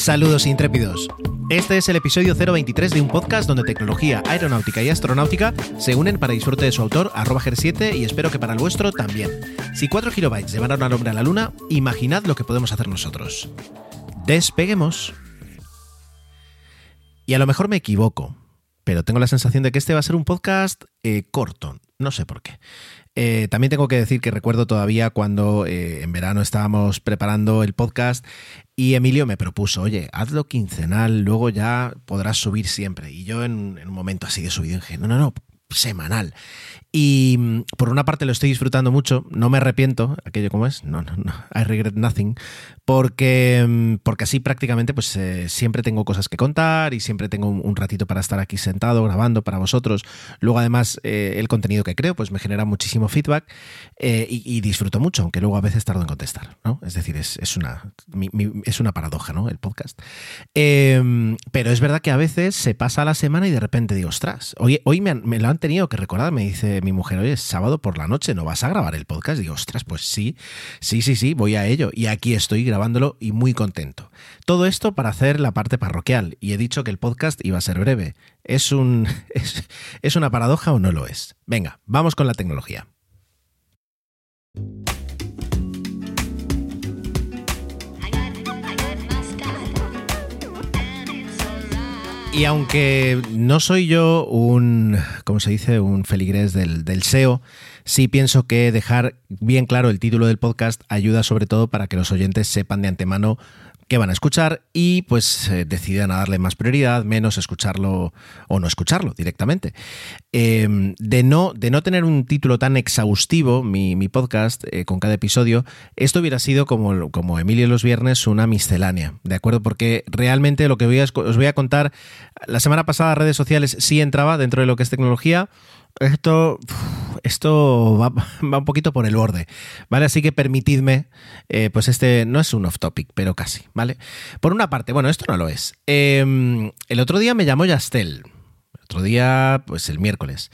Saludos intrépidos. Este es el episodio 023 de un podcast donde tecnología, aeronáutica y astronáutica se unen para disfrute de su autor, @ger7, y espero que para el vuestro también. Si 4 kilobytes llevaron al hombre a la luna, imaginad lo que podemos hacer nosotros. Despeguemos. Y a lo mejor me equivoco, pero tengo la sensación de que este va a ser un podcast corto, no sé por qué. También tengo que decir que recuerdo todavía cuando en verano estábamos preparando el podcast y Emilio me propuso, oye, hazlo quincenal, luego ya podrás subir siempre. Y yo en un momento así de subido dije, no, semanal. Y por una parte lo estoy disfrutando mucho, no me arrepiento, aquello como es, no, I regret nothing, porque así prácticamente pues siempre tengo cosas que contar y siempre tengo un ratito para estar aquí sentado grabando para vosotros. Luego además el contenido que creo pues me genera muchísimo feedback y disfruto mucho, aunque luego a veces tardo en contestar, ¿no? Es decir, es una paradoja, ¿no? El podcast. Pero es verdad que a veces se pasa la semana y de repente digo, ostras, hoy me lo han tenido que recordar, me dice mi mujer, oye, es sábado por la noche, ¿no vas a grabar el podcast? Digo, ostras, pues sí, voy a ello. Y aquí estoy grabándolo y muy contento. Todo esto para hacer la parte parroquial. Y he dicho que el podcast iba a ser breve. ¿Es una paradoja o no lo es? Venga, vamos con la tecnología. Y aunque no soy yo un feligrés del SEO, sí pienso que dejar bien claro el título del podcast ayuda sobre todo para que los oyentes sepan de antemano qué van a escuchar y pues decidan a darle más prioridad, menos escucharlo o no escucharlo directamente. De no tener un título tan exhaustivo, mi podcast, con cada episodio, esto hubiera sido como Emilio los viernes, una miscelánea, ¿de acuerdo? Porque realmente lo que os voy a contar, la semana pasada redes sociales sí entraba dentro de lo que es tecnología. Esto va un poquito por el borde, ¿vale? Así que permitidme, pues este no es un off topic, pero casi, ¿vale? Por una parte, bueno, esto no lo es. El otro día me llamó Yastel, pues el miércoles,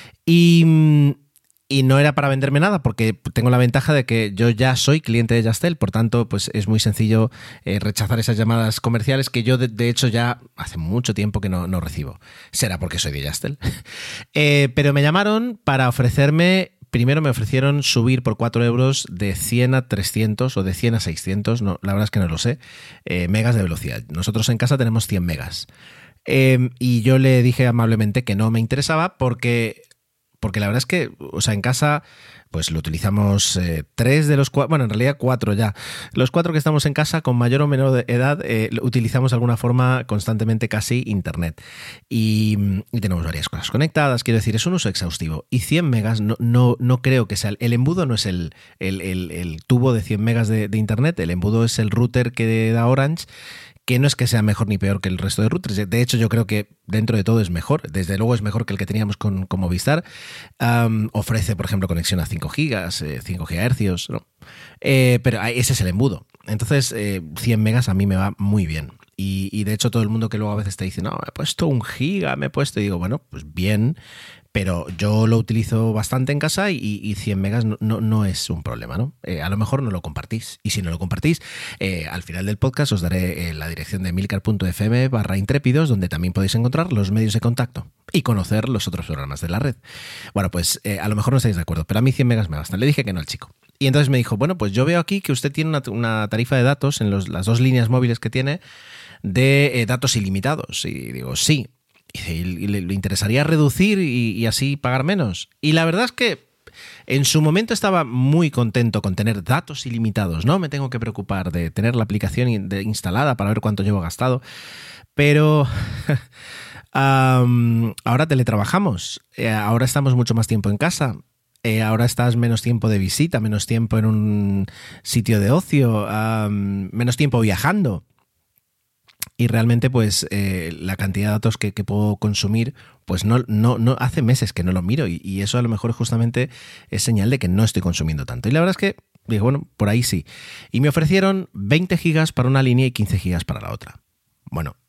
y no era para venderme nada, porque tengo la ventaja de que yo ya soy cliente de Yastel, por tanto, pues es muy sencillo rechazar esas llamadas comerciales que yo, de hecho, ya hace mucho tiempo que no recibo. Será porque soy de Yastel. Pero me llamaron para primero me ofrecieron subir por 4 euros de 100 a 300 o de 100 a 600, no, la verdad es que no lo sé, megas de velocidad. Nosotros en casa tenemos 100 megas. Y yo le dije amablemente que no me interesaba porque la verdad es que, o sea, en casa pues lo utilizamos 3 de los 4, bueno, en realidad 4 ya. Los 4 que estamos en casa, con mayor o menor edad, utilizamos de alguna forma constantemente casi internet. Y tenemos varias cosas conectadas, quiero decir, es un uso exhaustivo. Y 100 megas no creo que sea, el embudo no es el tubo de 100 megas de internet, el embudo es el router que da Orange, que no es que sea mejor ni peor que el resto de routers. De hecho, yo creo que dentro de todo es mejor. Desde luego es mejor que el que teníamos con Movistar. Ofrece, por ejemplo, conexión a 5 gigas, 5 GHz, ¿no? Pero ese es el embudo. Entonces, 100 megas a mí me va muy bien. Y de hecho, todo el mundo que luego a veces te dice, no, me he puesto 1 giga, y digo, bueno, pues bien, pero yo lo utilizo bastante en casa y 100 megas no es un problema, ¿no? A lo mejor no lo compartís. Y si no lo compartís, al final del podcast os daré la dirección de emilcar.fm/intrépidos, donde también podéis encontrar los medios de contacto y conocer los otros programas de la red. Bueno, pues a lo mejor no estáis de acuerdo, pero a mí 100 megas me bastan. Le dije que no al chico. Y entonces me dijo, bueno, pues yo veo aquí que usted tiene una tarifa de datos en las 2 líneas móviles que tiene de datos ilimitados. Y digo, sí. Y le interesaría reducir y así pagar menos. Y la verdad es que en su momento estaba muy contento con tener datos ilimitados. No me tengo que preocupar de tener la aplicación instalada para ver cuánto llevo gastado. Pero ahora teletrabajamos. Ahora estamos mucho más tiempo en casa. Ahora estás menos tiempo de visita, menos tiempo en un sitio de ocio, menos tiempo viajando. Y realmente, pues, la cantidad de datos que puedo consumir, pues no hace meses que no lo miro. Y eso a lo mejor justamente es señal de que no estoy consumiendo tanto. Y la verdad es que, digo, bueno, por ahí sí. Y me ofrecieron 20 gigas para una línea y 15 gigas para la otra. Bueno,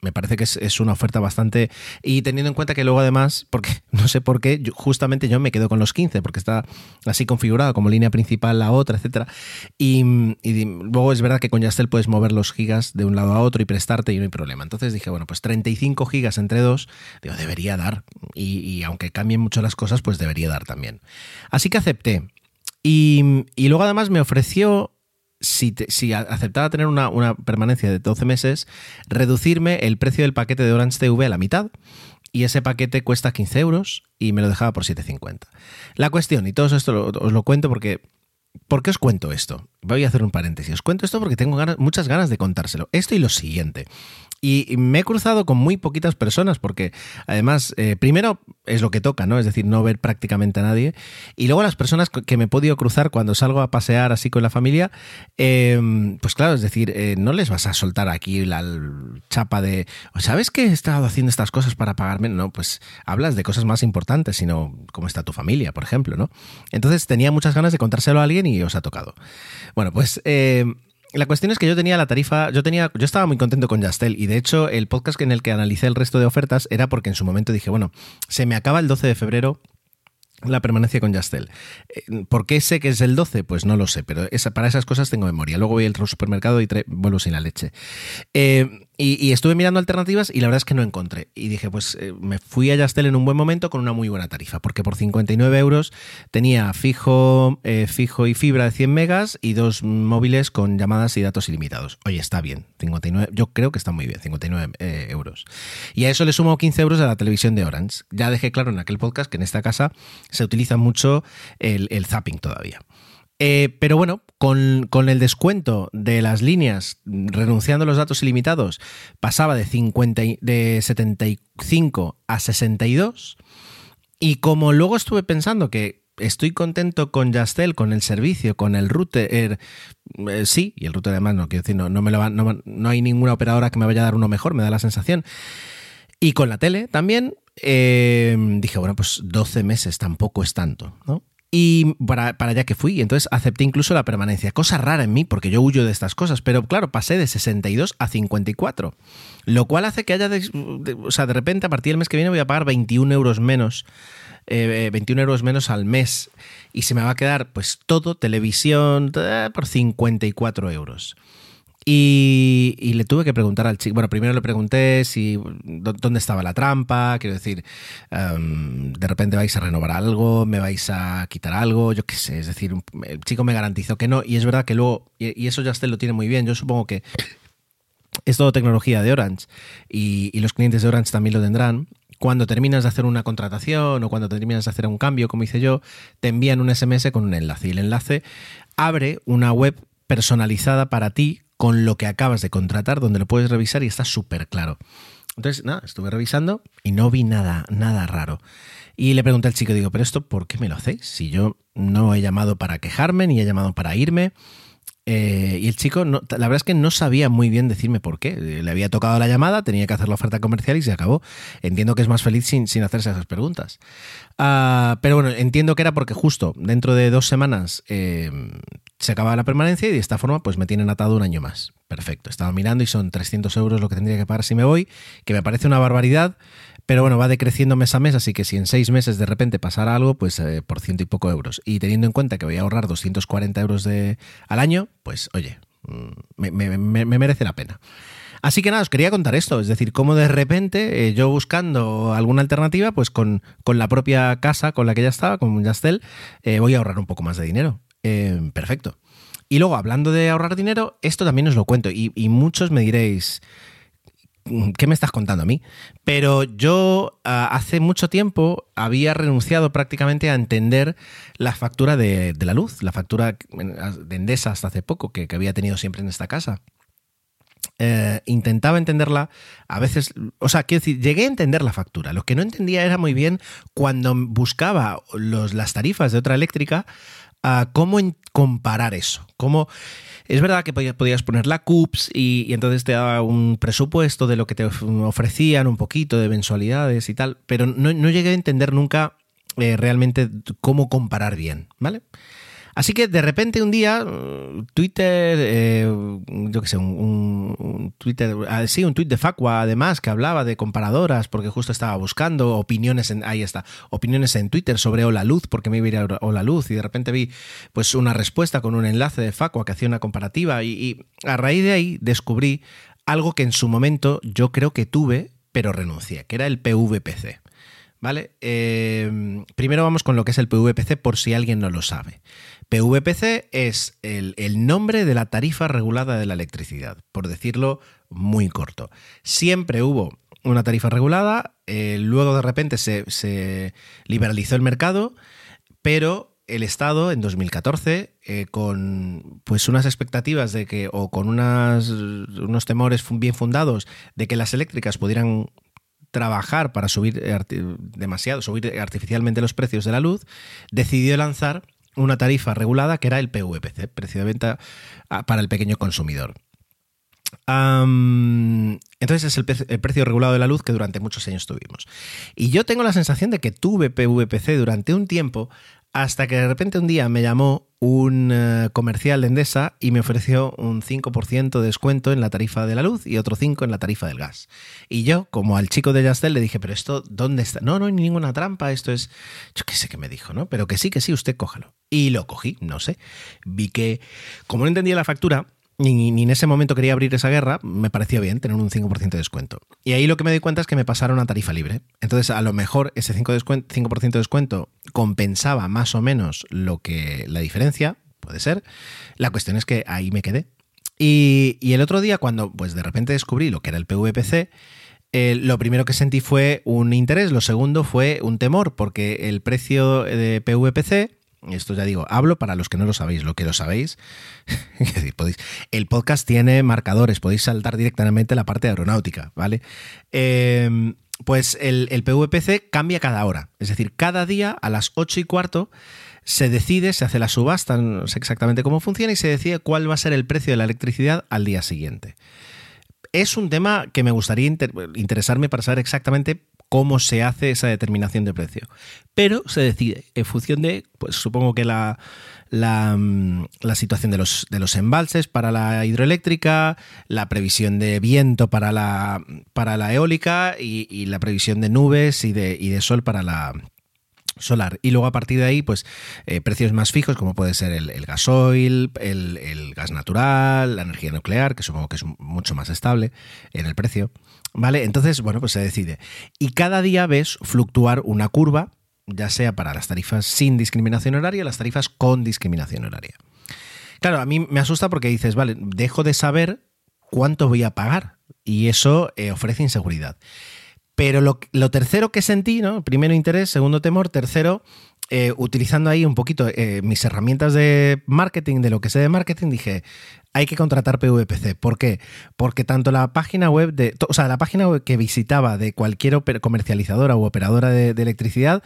Me parece que es una oferta bastante... Y teniendo en cuenta que luego además, porque no sé por qué, justamente yo me quedo con los 15, porque está así configurado como línea principal la otra, etcétera. Y luego es verdad que con Yastel puedes mover los gigas de un lado a otro y prestarte y no hay problema. Entonces dije, bueno, pues 35 gigas entre dos, digo, debería dar. Y aunque cambien mucho las cosas, pues debería dar también. Así que acepté. Y luego además me ofreció... Si aceptaba tener una permanencia de 12 meses, reducirme el precio del paquete de Orange TV a la mitad, y ese paquete cuesta 15 euros y me lo dejaba por 7,50. La cuestión, y todo esto os lo cuento porque... ¿Por qué os cuento esto? Voy a hacer un paréntesis. Os cuento esto porque tengo muchas ganas de contárselo. Esto y lo siguiente. Y me he cruzado con muy poquitas personas porque, además, primero es lo que toca, ¿no? Es decir, no ver prácticamente a nadie. Y luego las personas que me he podido cruzar cuando salgo a pasear así con la familia, pues claro, es decir, no les vas a soltar aquí la chapa de, ¿sabes que he estado haciendo estas cosas para pagarme? No, pues hablas de cosas más importantes, sino cómo está tu familia, por ejemplo, ¿no? Entonces tenía muchas ganas de contárselo a alguien y os ha tocado. Bueno, pues... la cuestión es que yo tenía la tarifa, yo estaba muy contento con Yastel y de hecho el podcast en el que analicé el resto de ofertas era porque en su momento dije, bueno, se me acaba el 12 de febrero la permanencia con Yastel. ¿Por qué sé que es el 12? Pues no lo sé, pero para esas cosas tengo memoria. Luego voy al supermercado y vuelvo sin la leche. Y estuve mirando alternativas y la verdad es que no encontré. Y dije, pues me fui a Yastel en un buen momento con una muy buena tarifa, porque por 59 euros tenía fijo y fibra de 100 megas y 2 móviles con llamadas y datos ilimitados. Oye, está bien, 59, yo creo que está muy bien, 59 euros. Y a eso le sumo 15 euros a la televisión de Orange. Ya dejé claro en aquel podcast que en esta casa se utiliza mucho el zapping todavía. Pero bueno, con el descuento de las líneas, renunciando a los datos ilimitados, pasaba de 75 a 62. Y como luego estuve pensando que estoy contento con Yastel, con el servicio, con el router, sí, y el router además no quiero decir, no hay ninguna operadora que me vaya a dar uno mejor, me da la sensación. Y con la tele también, dije, bueno, pues 12 meses tampoco es tanto, ¿no? Y para allá que fui, entonces acepté incluso la permanencia. Cosa rara en mí, porque yo huyo de estas cosas, pero claro, pasé de 62 a 54, lo cual hace que haya, o sea, de repente a partir del mes que viene voy a pagar 21 euros menos, 21 euros menos al mes, y se me va a quedar pues todo, televisión, por 54 euros. Y le tuve que preguntar al chico, bueno, primero le pregunté si dónde estaba la trampa, quiero decir, de repente vais a renovar algo, me vais a quitar algo, yo qué sé, es decir, el chico me garantizó que no, y es verdad que luego, y eso Yastel lo tiene muy bien, yo supongo que es todo tecnología de Orange, y los clientes de Orange también lo tendrán. Cuando terminas de hacer una contratación o cuando terminas de hacer un cambio, como hice yo, te envían un SMS con un enlace, y el enlace abre una web personalizada para ti, con lo que acabas de contratar, donde lo puedes revisar y está súper claro. Entonces, nada, estuve revisando y no vi nada raro. Y le pregunté al chico, digo, ¿pero esto por qué me lo hacéis? Si yo no he llamado para quejarme, ni he llamado para irme. Y el chico, la verdad es que no sabía muy bien decirme por qué. Le había tocado la llamada, tenía que hacer la oferta comercial y se acabó. Entiendo que es más feliz sin hacerse esas preguntas. Pero bueno, entiendo que era porque justo dentro de 2 semanas se acaba la permanencia y de esta forma pues me tienen atado un año más. Perfecto, estaba mirando y son 300 euros lo que tendría que pagar si me voy, que me parece una barbaridad, pero bueno, va decreciendo mes a mes, así que si en 6 meses de repente pasara algo, pues por 100 y poco euros. Y teniendo en cuenta que voy a ahorrar 240 euros al año, pues oye, me merece la pena. Así que nada, os quería contar esto, es decir, cómo de repente yo buscando alguna alternativa, pues con la propia casa con la que ya estaba, con Yastel, voy a ahorrar un poco más de dinero. Perfecto. Y luego, hablando de ahorrar dinero, esto también os lo cuento y muchos me diréis, ¿qué me estás contando a mí? Pero yo hace mucho tiempo había renunciado prácticamente a entender la factura de la luz, la factura de Endesa hasta hace poco, que había tenido siempre en esta casa. Intentaba entenderla, a veces, o sea, quiero decir, llegué a entender la factura. Lo que no entendía era muy bien cuando buscaba las tarifas de otra eléctrica, cómo comparar eso. Es verdad que podías poner la CUPS y entonces te daba un presupuesto de lo que te ofrecían, un poquito de mensualidades y tal, pero no llegué a entender nunca realmente cómo comparar bien, ¿vale? Así que de repente un día Twitter, yo qué sé, un Twitter, sí, un tuit de Facua además que hablaba de comparadoras porque justo estaba buscando opiniones opiniones en Twitter sobre Holaluz porque me iba a ir a Holaluz y de repente vi pues una respuesta con un enlace de Facua que hacía una comparativa y a raíz de ahí descubrí algo que en su momento yo creo que tuve pero renuncié, que era el PVPC. ¿Vale? Primero vamos con lo que es el PVPC por si alguien no lo sabe. PVPC es el nombre de la tarifa regulada de la electricidad, por decirlo muy corto. Siempre hubo una tarifa regulada, luego de repente se liberalizó el mercado, pero el Estado en 2014, con pues unas expectativas de que, o con unos temores bien fundados de que las eléctricas pudieran trabajar para subir artificialmente los precios de la luz, decidió lanzar una tarifa regulada que era el PVPC, precio de venta para el pequeño consumidor. Entonces es el precio regulado de la luz que durante muchos años tuvimos. Y yo tengo la sensación de que tuve PVPC durante un tiempo hasta que de repente un día me llamó un comercial de Endesa y me ofreció un 5% de descuento en la tarifa de la luz y otro 5% en la tarifa del gas. Y yo, como al chico de Yastel, le dije, pero esto, ¿dónde está? No hay ninguna trampa, esto es... Yo qué sé qué me dijo, ¿no? Pero que sí, usted cójalo. Y lo cogí, no sé. Vi que, como no entendía la factura, ni en ese momento quería abrir esa guerra, me pareció bien tener un 5% de descuento. Y ahí lo que me di cuenta es que me pasaron a tarifa libre. Entonces, a lo mejor ese 5% de descuento compensaba más o menos la diferencia, puede ser. La cuestión es que ahí me quedé. Y el otro día, cuando pues de repente descubrí lo que era el PVPC, lo primero que sentí fue un interés, lo segundo fue un temor, porque el precio de PVPC... Esto ya digo, hablo para los que no lo sabéis. Lo que lo sabéis, es decir, el podcast tiene marcadores, podéis saltar directamente la parte de aeronáutica, ¿vale? Pues el PVPC cambia cada hora, es decir, cada día a las 8:15 se decide, se hace la subasta, no sé exactamente cómo funciona, y se decide cuál va a ser el precio de la electricidad al día siguiente. Es un tema que me gustaría interesarme para saber exactamente cómo se hace esa determinación de precio. Pero se decide en función de, pues supongo que la situación de los embalses para la hidroeléctrica, la previsión de viento para la eólica y la previsión de nubes y de sol para la solar. Y luego a partir de ahí, pues precios más fijos como puede ser el gasoil, el gas natural, la energía nuclear, que supongo que es mucho más estable en el precio. ¿Vale? Entonces, bueno, pues se decide. Y cada día ves fluctuar una curva, ya sea para las tarifas sin discriminación horaria o las tarifas con discriminación horaria. Claro, a mí me asusta porque dices, vale, dejo de saber cuánto voy a pagar y eso ofrece inseguridad. Pero lo tercero que sentí, ¿no? Primero interés, segundo temor, tercero, utilizando ahí un poquito mis herramientas de marketing, de lo que sé de marketing, dije, hay que contratar PVPC. ¿Por qué? Porque tanto la página web la página web que visitaba de cualquier comercializadora u operadora de electricidad,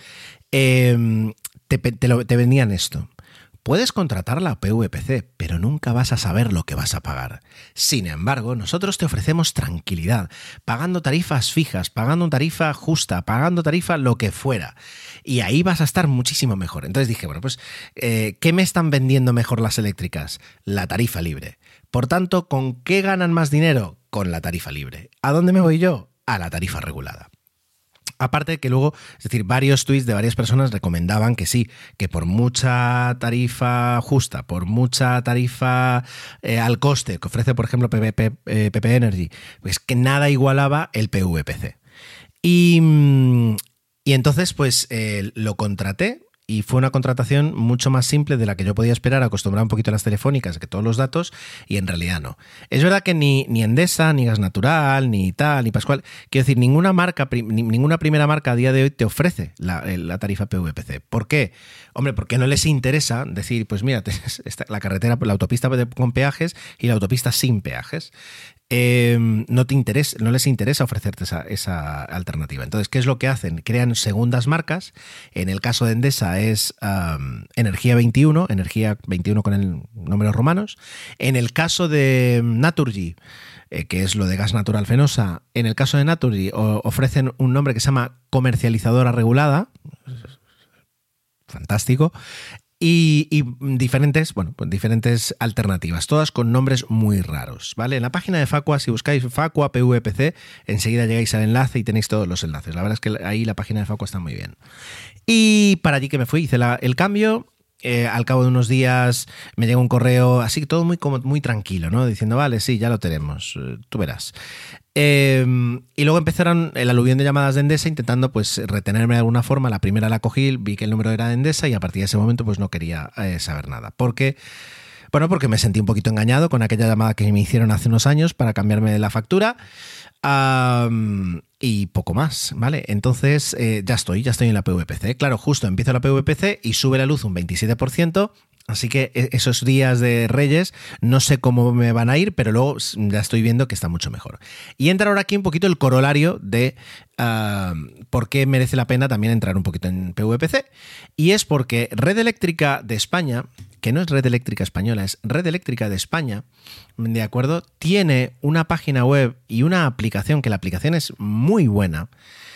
te vendían esto. Puedes contratar la PVPC, pero nunca vas a saber lo que vas a pagar. Sin embargo, nosotros te ofrecemos tranquilidad, pagando tarifas fijas, pagando tarifa justa, pagando tarifa lo que fuera. Y ahí vas a estar muchísimo mejor. Entonces dije, bueno, pues, ¿qué me están vendiendo mejor las eléctricas? La tarifa libre. Por tanto, ¿con qué ganan más dinero? Con la tarifa libre. ¿A dónde me voy yo? A la tarifa regulada. Aparte de que luego, es decir, varios tweets de varias personas recomendaban que sí, que por mucha tarifa justa, por mucha tarifa al coste que ofrece, por ejemplo, PP Energy, pues que nada igualaba el PVPC. Y entonces, pues lo contraté. Y fue una contratación mucho más simple de la que yo podía esperar, acostumbrado un poquito a las telefónicas, que todos los datos, y en realidad no. Es verdad que ni Endesa, ni Gas Natural, ni tal, ni Pascual, quiero decir, ninguna primera marca a día de hoy te ofrece la tarifa PVPC. ¿Por qué? Hombre, porque no les interesa decir, pues mira, la carretera, la autopista con peajes y la autopista sin peajes. No les interesa ofrecerte esa alternativa. Entonces, ¿qué es lo que hacen? Crean segundas marcas. En el caso de Endesa es Energía 21 con el números romanos. En el caso de Naturgy, que es lo de gas natural Fenosa, en el caso de Naturgy ofrecen un nombre que se llama comercializadora regulada. Fantástico. Y diferentes, bueno, pues diferentes alternativas, todas con nombres muy raros, ¿vale? En la página de Facua, si buscáis Facua PVPC, enseguida llegáis al enlace y tenéis todos los enlaces. La verdad es que ahí la página de Facua está muy bien. Y para allí que me fui, hice el cambio. Al cabo de unos días me llegó un correo así, todo muy tranquilo, ¿no? Diciendo, vale, sí, ya lo tenemos, tú verás. Y luego empezaron el aluvión de llamadas de Endesa intentando pues retenerme de alguna forma. La primera la cogí, vi que el número era de Endesa y a partir de ese momento pues no quería saber nada. Porque me sentí un poquito engañado con aquella llamada que me hicieron hace unos años para cambiarme la factura. Y poco más, ¿vale? Entonces ya estoy en la PVPC. Claro, justo empiezo la PVPC y sube la luz un 27%. Así que esos días de Reyes no sé cómo me van a ir, pero luego ya estoy viendo que está mucho mejor. Y entra ahora aquí un poquito el corolario de por qué merece la pena también entrar un poquito en PVPC. Y es porque Red Eléctrica de España, que no es Red Eléctrica Española, es Red Eléctrica de España, ¿de acuerdo? Tiene una página web y una aplicación, que la aplicación es muy buena,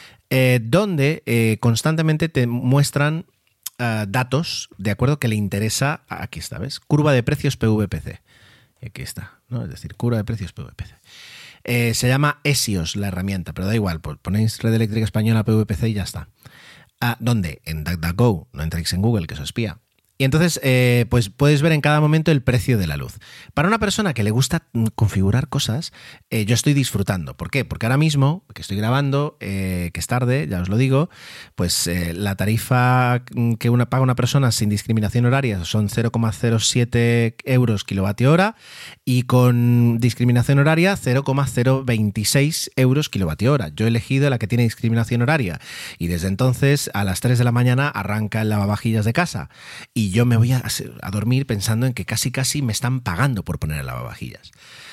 donde constantemente te muestran datos, ¿de acuerdo? Que le interesa, aquí está, ¿ves? Curva de precios PVPC. Aquí está, ¿no? Es decir, curva de precios PVPC. Se llama Esios la herramienta, pero da igual, ponéis Red Eléctrica Española PVPC y ya está. ¿Dónde? En DuckDuckGo, no entréis en Google, que eso espía. Y entonces, pues puedes ver en cada momento el precio de la luz. Para una persona que le gusta configurar cosas, yo estoy disfrutando. ¿Por qué? Porque ahora mismo, que estoy grabando, que es tarde, ya os lo digo, pues la tarifa que paga una persona sin discriminación horaria son 0,07 euros kilovatio hora y con discriminación horaria 0,026 euros kilovatio hora. Yo he elegido la que tiene discriminación horaria y desde entonces a las 3 de la mañana arranca el lavavajillas de casa y yo me voy a dormir pensando en que casi me están pagando por poner el lavavajillas.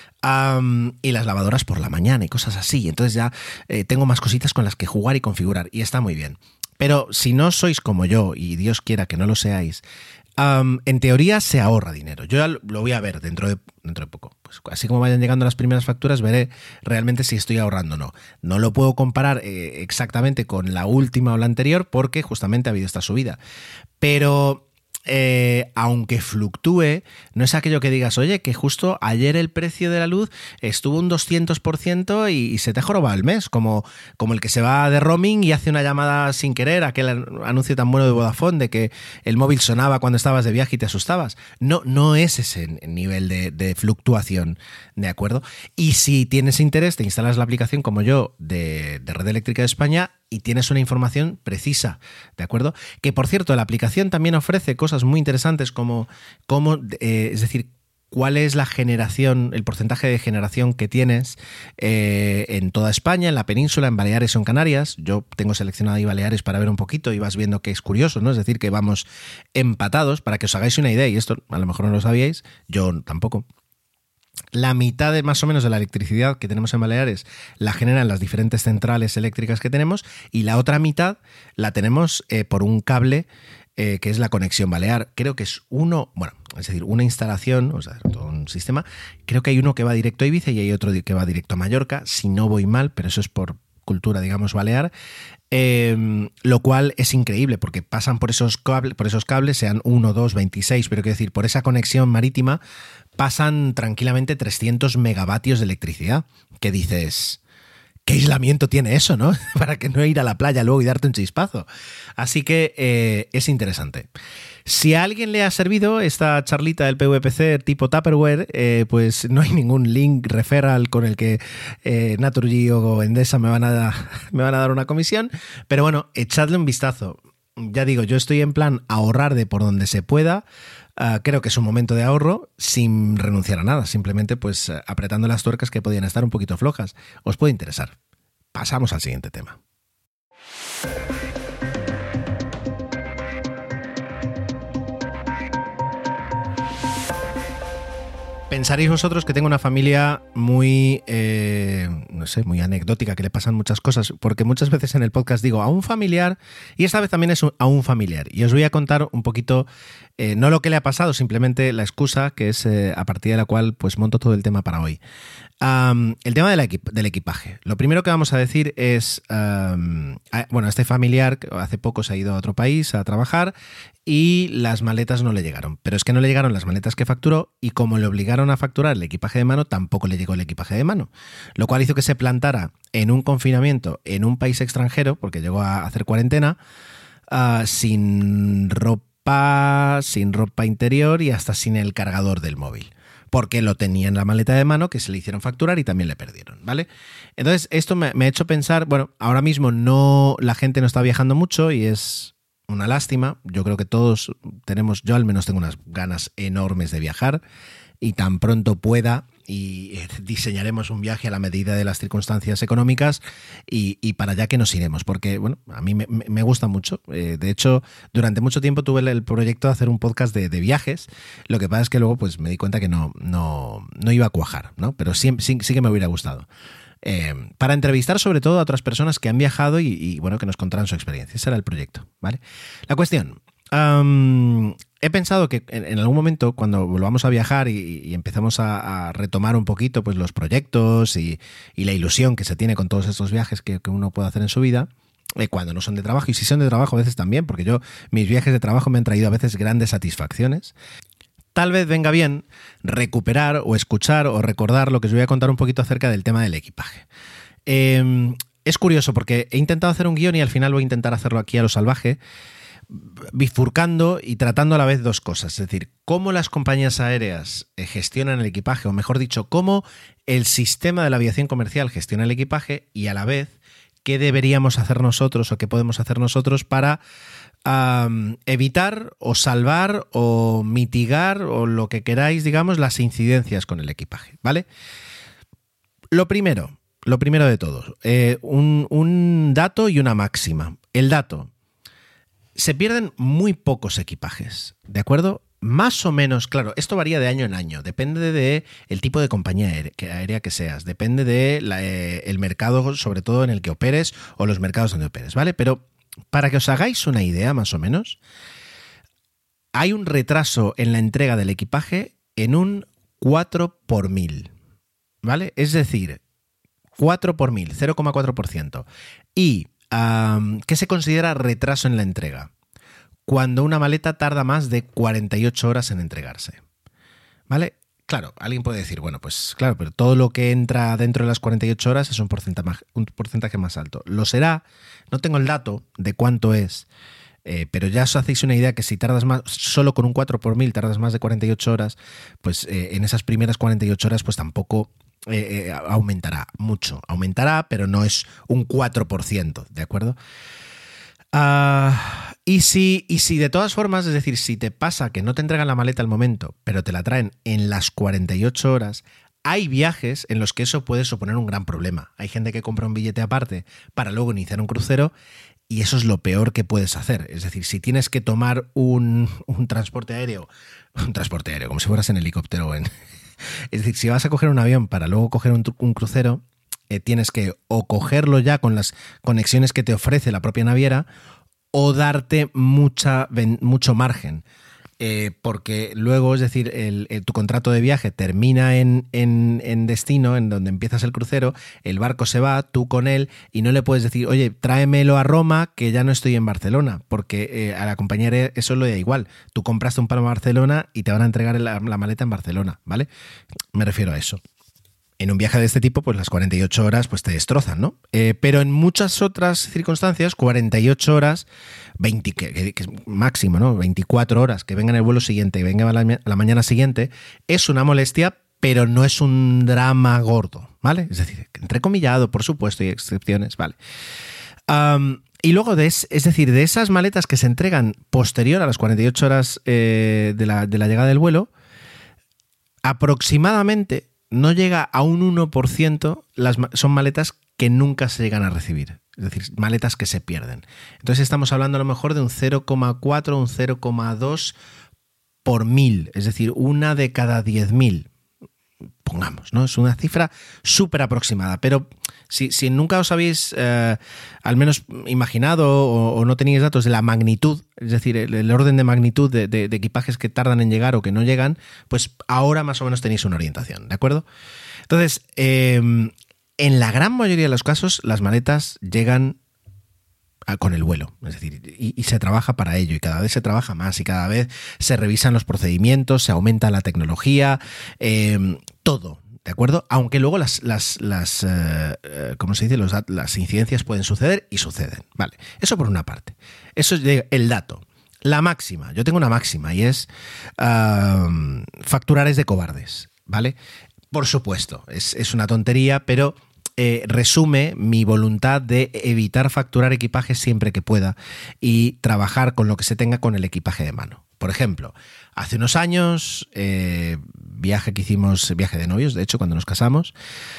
Y las lavadoras por la mañana y cosas así. Entonces ya tengo más cositas con las que jugar y configurar y está muy bien. Pero si no sois como yo, y Dios quiera que no lo seáis, en teoría se ahorra dinero. Yo ya lo voy a ver dentro de poco. Pues así como vayan llegando las primeras facturas, veré realmente si estoy ahorrando o no. No lo puedo comparar exactamente con la última o la anterior porque justamente ha habido esta subida. Pero aunque fluctúe, no es aquello que digas, oye, que justo ayer el precio de la luz estuvo un 200% y se te jorobado el mes, como el que se va de roaming y hace una llamada sin querer, aquel anuncio tan bueno de Vodafone de que el móvil sonaba cuando estabas de viaje y te asustabas. No es ese nivel de fluctuación, ¿de acuerdo? Y si tienes interés, te instalas la aplicación como yo de Red Eléctrica de España y tienes una información precisa, ¿de acuerdo? Que, por cierto, la aplicación también ofrece cosas muy interesantes como es decir, cuál es la generación, el porcentaje de generación que tienes en toda España, en la península, en Baleares o en Canarias. Yo tengo seleccionado ahí Baleares para ver un poquito y vas viendo que es curioso, ¿no? Es decir, que vamos empatados, para que os hagáis una idea, y esto a lo mejor no lo sabíais, yo tampoco. La mitad más o menos de la electricidad que tenemos en Baleares la generan las diferentes centrales eléctricas que tenemos y la otra mitad la tenemos por un cable que es la conexión balear. Creo que es una instalación, o sea, todo un sistema. Creo que hay uno que va directo a Ibiza y hay otro que va directo a Mallorca, si no voy mal, pero eso es por cultura, digamos, balear. Lo cual es increíble porque pasan por esos cables, sean 1, 2, 26, pero quiero decir, por esa conexión marítima pasan tranquilamente 300 megavatios de electricidad. ¿Qué dices? ¿Qué aislamiento tiene eso, no? Para que no ir a la playa luego y darte un chispazo. Así que es interesante. Si a alguien le ha servido esta charlita del PVPC tipo Tupperware, pues no hay ningún link referral con el que Naturgy o Endesa me van a dar una comisión. Pero bueno, echadle un vistazo. Ya digo, yo estoy en plan ahorrar de por donde se pueda. Creo que es un momento de ahorro sin renunciar a nada, simplemente pues apretando las tuercas que podían estar un poquito flojas. Os puede interesar. Pasamos al siguiente tema. Pensaréis vosotros que tengo una familia muy, muy anecdótica, que le pasan muchas cosas, porque muchas veces en el podcast digo a un familiar, y esta vez también es a un familiar. Y os voy a contar un poquito, no lo que le ha pasado, simplemente la excusa, que es a partir de la cual pues monto todo el tema para hoy. El tema del equipaje. Lo primero que vamos a decir es, este familiar hace poco se ha ido a otro país a trabajar y las maletas no le llegaron. Pero es que no le llegaron las maletas que facturó y como le obligaron a facturar el equipaje de mano, tampoco le llegó el equipaje de mano. Lo cual hizo que se plantara en un confinamiento en un país extranjero, porque llegó a hacer cuarentena, sin ropa interior y hasta sin el cargador del móvil. Porque lo tenía en la maleta de mano, que se le hicieron facturar y también le perdieron, ¿vale? Entonces, esto me ha hecho pensar, bueno, ahora mismo la gente no está viajando mucho y es una lástima. Yo creo que todos tenemos, yo al menos tengo unas ganas enormes de viajar y tan pronto pueda y diseñaremos un viaje a la medida de las circunstancias económicas y para allá que nos iremos, porque bueno, a mí me gusta mucho. De hecho, durante mucho tiempo tuve el proyecto de hacer un podcast de viajes. Lo que pasa es que luego pues me di cuenta que no iba a cuajar, ¿no? Pero sí que me hubiera gustado. Para entrevistar sobre todo a otras personas que han viajado y bueno, que nos contaran su experiencia. Ese era el proyecto, ¿vale? La cuestión... he pensado que en algún momento cuando volvamos a viajar y empezamos a retomar un poquito pues los proyectos y la ilusión que se tiene con todos estos viajes que uno puede hacer en su vida, cuando no son de trabajo, y si son de trabajo a veces también, porque mis viajes de trabajo me han traído a veces grandes satisfacciones, tal vez venga bien recuperar o escuchar o recordar lo que os voy a contar un poquito acerca del tema del equipaje. Es curioso porque he intentado hacer un guión y al final voy a intentar hacerlo aquí a lo salvaje, bifurcando y tratando a la vez dos cosas, es decir, cómo las compañías aéreas gestionan el equipaje, o mejor dicho, cómo el sistema de la aviación comercial gestiona el equipaje y a la vez qué deberíamos hacer nosotros o qué podemos hacer nosotros para evitar o salvar o mitigar o lo que queráis, digamos, las incidencias con el equipaje, ¿vale? Lo primero de todo, un dato y una máxima. El dato: se pierden muy pocos equipajes, ¿de acuerdo? Más o menos, claro, esto varía de año en año, depende del tipo de compañía aérea que seas, depende del mercado, sobre todo en el que operes o los mercados donde operes, ¿vale? Pero para que os hagáis una idea, más o menos, hay un retraso en la entrega del equipaje en un 4 por 1000, ¿vale? Es decir, 4 por 1000, 0,4%. Y ¿qué se considera retraso en la entrega? Cuando una maleta tarda más de 48 horas en entregarse, ¿vale? Claro, alguien puede decir, bueno, pues claro, pero todo lo que entra dentro de las 48 horas es un porcentaje más alto. Lo será, no tengo el dato de cuánto es, pero ya os hacéis una idea que si tardas más, solo con un 4 por 1000 tardas más de 48 horas, pues en esas primeras 48 horas pues tampoco... aumentará mucho, pero no es un 4%, ¿de acuerdo? Y si de todas formas, es decir, si te pasa que no te entregan la maleta al momento, pero te la traen en las 48 horas, hay viajes en los que eso puede suponer un gran problema. Hay gente que compra un billete aparte para luego iniciar un crucero y eso es lo peor que puedes hacer. Es decir, si tienes que tomar un transporte aéreo, como si fueras en helicóptero o en... Es decir, si vas a coger un avión para luego coger un crucero, tienes que o cogerlo ya con las conexiones que te ofrece la propia naviera o darte mucho margen. Porque luego, es decir, tu contrato de viaje termina en destino, en donde empiezas el crucero, el barco se va, tú con él, y no le puedes decir, oye, tráemelo a Roma, que ya no estoy en Barcelona, porque a la compañía eso lo da igual. Tú compraste un Palma a Barcelona y te van a entregar la maleta en Barcelona, ¿vale? Me refiero a eso. En un viaje de este tipo, pues las 48 horas pues te destrozan, ¿no? Pero en muchas otras circunstancias, 48 horas, 20, que es máximo, ¿no? 24 horas, que venga en el vuelo siguiente, que venga a la mañana siguiente, es una molestia, pero no es un drama gordo, ¿vale? Es decir, entrecomillado, por supuesto, y excepciones, ¿vale? Y luego, es decir, de esas maletas que se entregan posterior a las 48 horas de la llegada del vuelo, aproximadamente no llega a un 1%, son maletas que nunca se llegan a recibir. Es decir, maletas que se pierden. Entonces estamos hablando a lo mejor de un 0,4, un 0,2 por 1000. Es decir, una de cada 10.000. Pongamos, ¿no? Es una cifra súper aproximada, pero si nunca os habéis al menos imaginado o no teníais datos de la magnitud, es decir, el orden de magnitud de equipajes que tardan en llegar o que no llegan, pues ahora más o menos tenéis una orientación, ¿de acuerdo? Entonces, en la gran mayoría de los casos, las maletas llegan con el vuelo, es decir, y se trabaja para ello, y cada vez se trabaja más, y cada vez se revisan los procedimientos, se aumenta la tecnología, todo, ¿de acuerdo? Aunque luego ¿cómo se dice? Las incidencias pueden suceder y suceden, ¿vale? Eso por una parte. Eso es el dato. La máxima, yo tengo una máxima y es facturar es de cobardes, ¿vale? Por supuesto, es una tontería, pero resume mi voluntad de evitar facturar equipaje siempre que pueda y trabajar con lo que se tenga con el equipaje de mano. Por ejemplo, hace unos años, viaje de novios, de hecho, cuando nos casamos,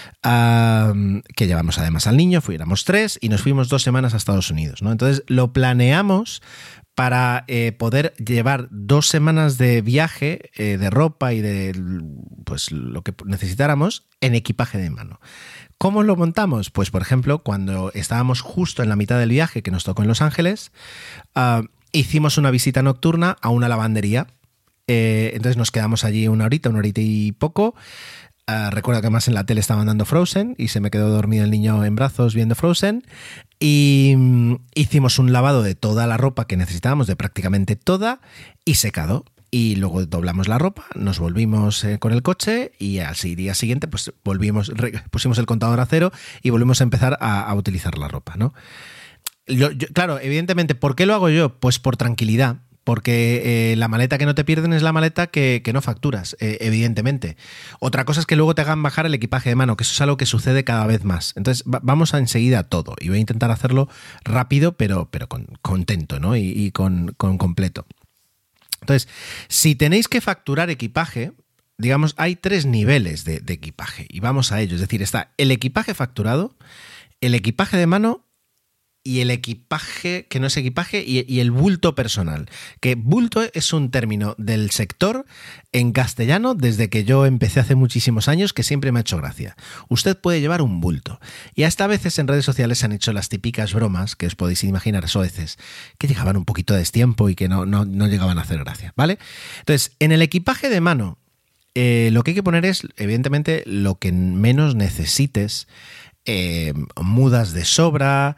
que llevamos además al niño, éramos 3 y nos fuimos 2 semanas a Estados Unidos, ¿no? Entonces lo planeamos para poder llevar 2 semanas de viaje de ropa y de pues lo que necesitáramos en equipaje de mano. ¿Cómo lo montamos? Pues, por ejemplo, cuando estábamos justo en la mitad del viaje que nos tocó en Los Ángeles, hicimos una visita nocturna a una lavandería. Entonces nos quedamos allí una horita y poco. Recuerdo que además en la tele estaban dando Frozen y se me quedó dormido el niño en brazos viendo Frozen. Y hicimos un lavado de toda la ropa que necesitábamos, de prácticamente toda, y secado. Y luego doblamos la ropa, nos volvimos con el coche y al día siguiente pues pusimos el contador a 0 y volvimos a empezar a utilizar la ropa, ¿no? Claro, evidentemente, ¿por qué lo hago yo? Pues por tranquilidad. Porque la maleta que no te pierden es la maleta que no facturas, evidentemente. Otra cosa es que luego te hagan bajar el equipaje de mano, que eso es algo que sucede cada vez más. Entonces vamos a enseguida a todo y voy a intentar hacerlo rápido, pero contento, ¿no? Y con completo. Entonces, si tenéis que facturar equipaje, digamos, hay 3 niveles de equipaje y vamos a ello. Es decir, está el equipaje facturado, el equipaje de mano y el equipaje que no es equipaje y el bulto personal. Que bulto es un término del sector en castellano desde que yo empecé hace muchísimos años, que siempre me ha hecho gracia. Usted puede llevar un bulto. Y hasta a veces en redes sociales se han hecho las típicas bromas, que os podéis imaginar soeces, que llegaban un poquito de destiempo y que no llegaban a hacer gracia, ¿vale? Entonces, en el equipaje de mano, lo que hay que poner es, evidentemente, lo que menos necesites, mudas de sobra,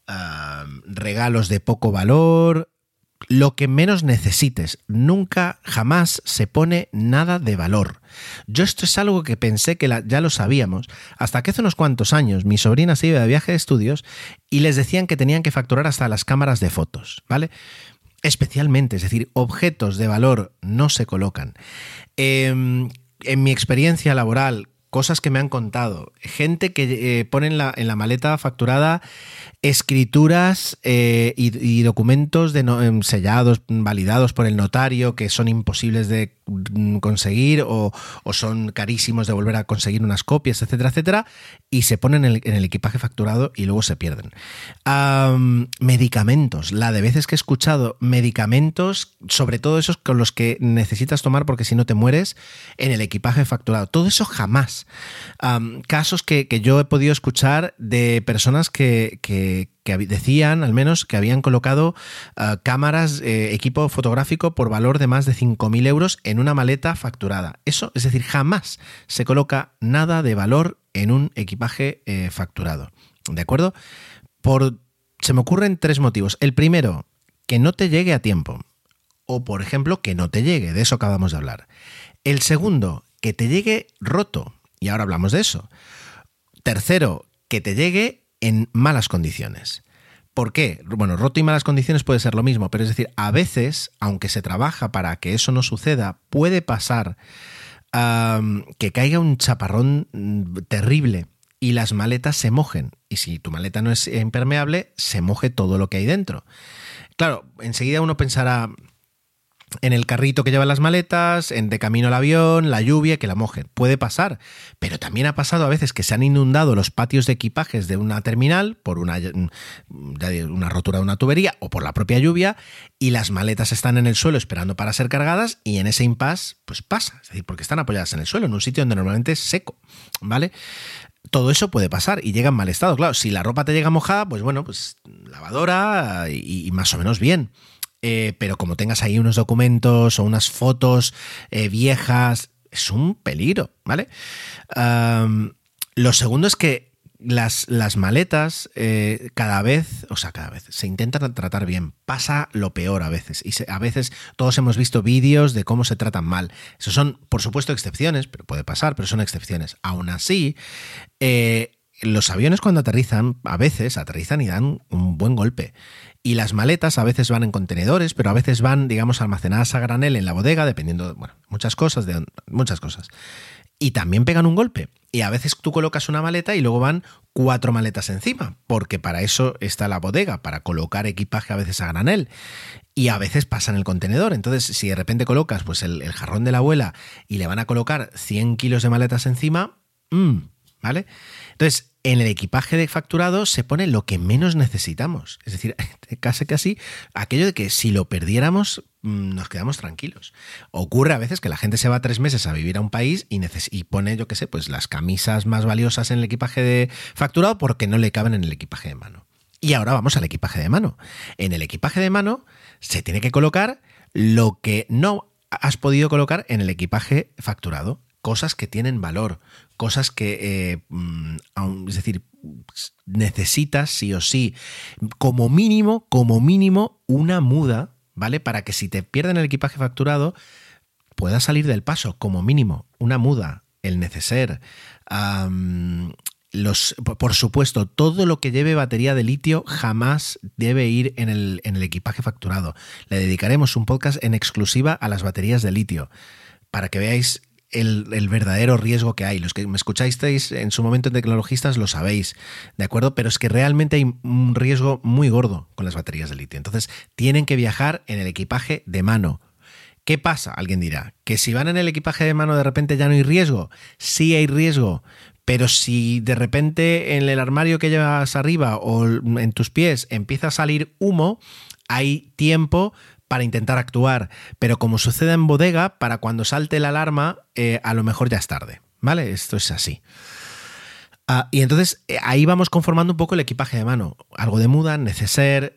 regalos de poco valor, lo que menos necesites. Nunca, jamás se pone nada de valor. Yo esto es algo que pensé que ya lo sabíamos, hasta que hace unos cuantos años mi sobrina se iba de viaje de estudios y les decían que tenían que facturar hasta las cámaras de fotos, ¿vale? Especialmente, es decir, objetos de valor no se colocan. En mi experiencia laboral, cosas que me han contado, gente que pone en la maleta facturada escrituras y documentos sellados, validados por el notario, que son imposibles de conseguir o son carísimos de volver a conseguir unas copias, etcétera, etcétera, y se ponen en el equipaje facturado y luego se pierden. Medicamentos, la de veces que he escuchado medicamentos, sobre todo esos con los que necesitas tomar porque si no te mueres, en el equipaje facturado. Todo eso jamás. Casos que yo he podido escuchar de personas que decían, al menos, que habían colocado cámaras, equipo fotográfico por valor de más de 5.000 euros en una maleta facturada. Eso, es decir, jamás se coloca nada de valor en un equipaje facturado. ¿De acuerdo? Se me ocurren 3 motivos. El primero, que no te llegue a tiempo. O, por ejemplo, que no te llegue. De eso acabamos de hablar. El segundo, que te llegue roto. Y ahora hablamos de eso. Tercero, que te llegue en malas condiciones. ¿Por qué? Bueno, roto y malas condiciones puede ser lo mismo, pero es decir, a veces, aunque se trabaja para que eso no suceda, puede pasar que caiga un chaparrón terrible y las maletas se mojen. Y si tu maleta no es impermeable, se moje todo lo que hay dentro. Claro, enseguida uno pensará, en el carrito que lleva las maletas, de camino al avión, la lluvia, que la mojen. Puede pasar, pero también ha pasado a veces que se han inundado los patios de equipajes de una terminal por una rotura de una tubería o por la propia lluvia, y las maletas están en el suelo esperando para ser cargadas, y en ese impasse pues pasa, es decir, porque están apoyadas en el suelo, en un sitio donde normalmente es seco, ¿vale? Todo eso puede pasar y llega en mal estado. Claro, si la ropa te llega mojada, pues bueno, pues lavadora y más o menos bien. Pero como tengas ahí unos documentos o unas fotos viejas, es un peligro, ¿vale? Lo segundo es que las maletas cada vez se intentan tratar bien. Pasa lo peor a veces. Y a veces todos hemos visto vídeos de cómo se tratan mal. Eso son, por supuesto, excepciones, pero puede pasar, pero son excepciones. Aún así, los aviones cuando aterrizan, a veces aterrizan y dan un buen golpe. Y las maletas a veces van en contenedores, pero a veces van, digamos, almacenadas a granel en la bodega, dependiendo, bueno, muchas cosas. Y también pegan un golpe. Y a veces tú colocas una maleta y luego van 4 maletas encima, porque para eso está la bodega, para colocar equipaje a veces a granel. Y a veces pasa en el contenedor. Entonces, si de repente colocas pues el jarrón de la abuela y le van a colocar 100 kilos de maletas encima, ¿vale? Entonces, en el equipaje de facturado se pone lo que menos necesitamos. Es decir, casi aquello de que si lo perdiéramos nos quedamos tranquilos. Ocurre a veces que la gente se va 3 meses a vivir a un país y pone, yo qué sé, pues las camisas más valiosas en el equipaje de facturado porque no le caben en el equipaje de mano. Y ahora vamos al equipaje de mano. En el equipaje de mano se tiene que colocar lo que no has podido colocar en el equipaje facturado. Cosas que tienen valor, cosas que, es decir, necesitas sí o sí, como mínimo, una muda, ¿vale? Para que si te pierden el equipaje facturado, puedas salir del paso, como mínimo, una muda, el neceser, por supuesto, todo lo que lleve batería de litio jamás debe ir en el equipaje facturado. Le dedicaremos un podcast en exclusiva a las baterías de litio, para que veáis el verdadero riesgo que hay. Los que me escuchasteis en su momento en Tecnologistas lo sabéis, ¿de acuerdo? Pero es que realmente hay un riesgo muy gordo con las baterías de litio. Entonces, tienen que viajar en el equipaje de mano. ¿Qué pasa? Alguien dirá, ¿que si van en el equipaje de mano de repente ya no hay riesgo? Sí hay riesgo, pero si de repente en el armario que llevas arriba o en tus pies empieza a salir humo, hay tiempo para intentar actuar, pero como sucede en bodega, para cuando salte la alarma, a lo mejor ya es tarde, ¿vale? Esto es así. Y entonces ahí vamos conformando un poco el equipaje de mano. Algo de muda, neceser,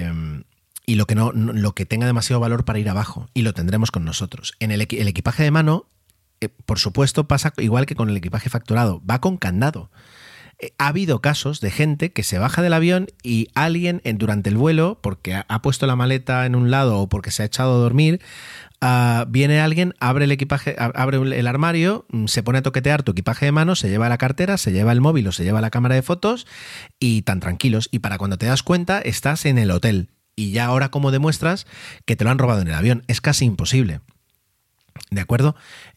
y lo que tenga demasiado valor para ir abajo, y lo tendremos con nosotros. En el equipaje de mano, por supuesto, pasa igual que con el equipaje facturado, va con candado. Ha habido casos de gente que se baja del avión y alguien durante el vuelo, porque ha puesto la maleta en un lado o porque se ha echado a dormir, viene alguien, abre el equipaje, abre el armario, se pone a toquetear tu equipaje de mano, se lleva la cartera, se lleva el móvil o se lleva la cámara de fotos y tan tranquilos. Y para cuando te das cuenta estás en el hotel y ya ahora cómo demuestras que te lo han robado en el avión. Es casi imposible. ¿De acuerdo?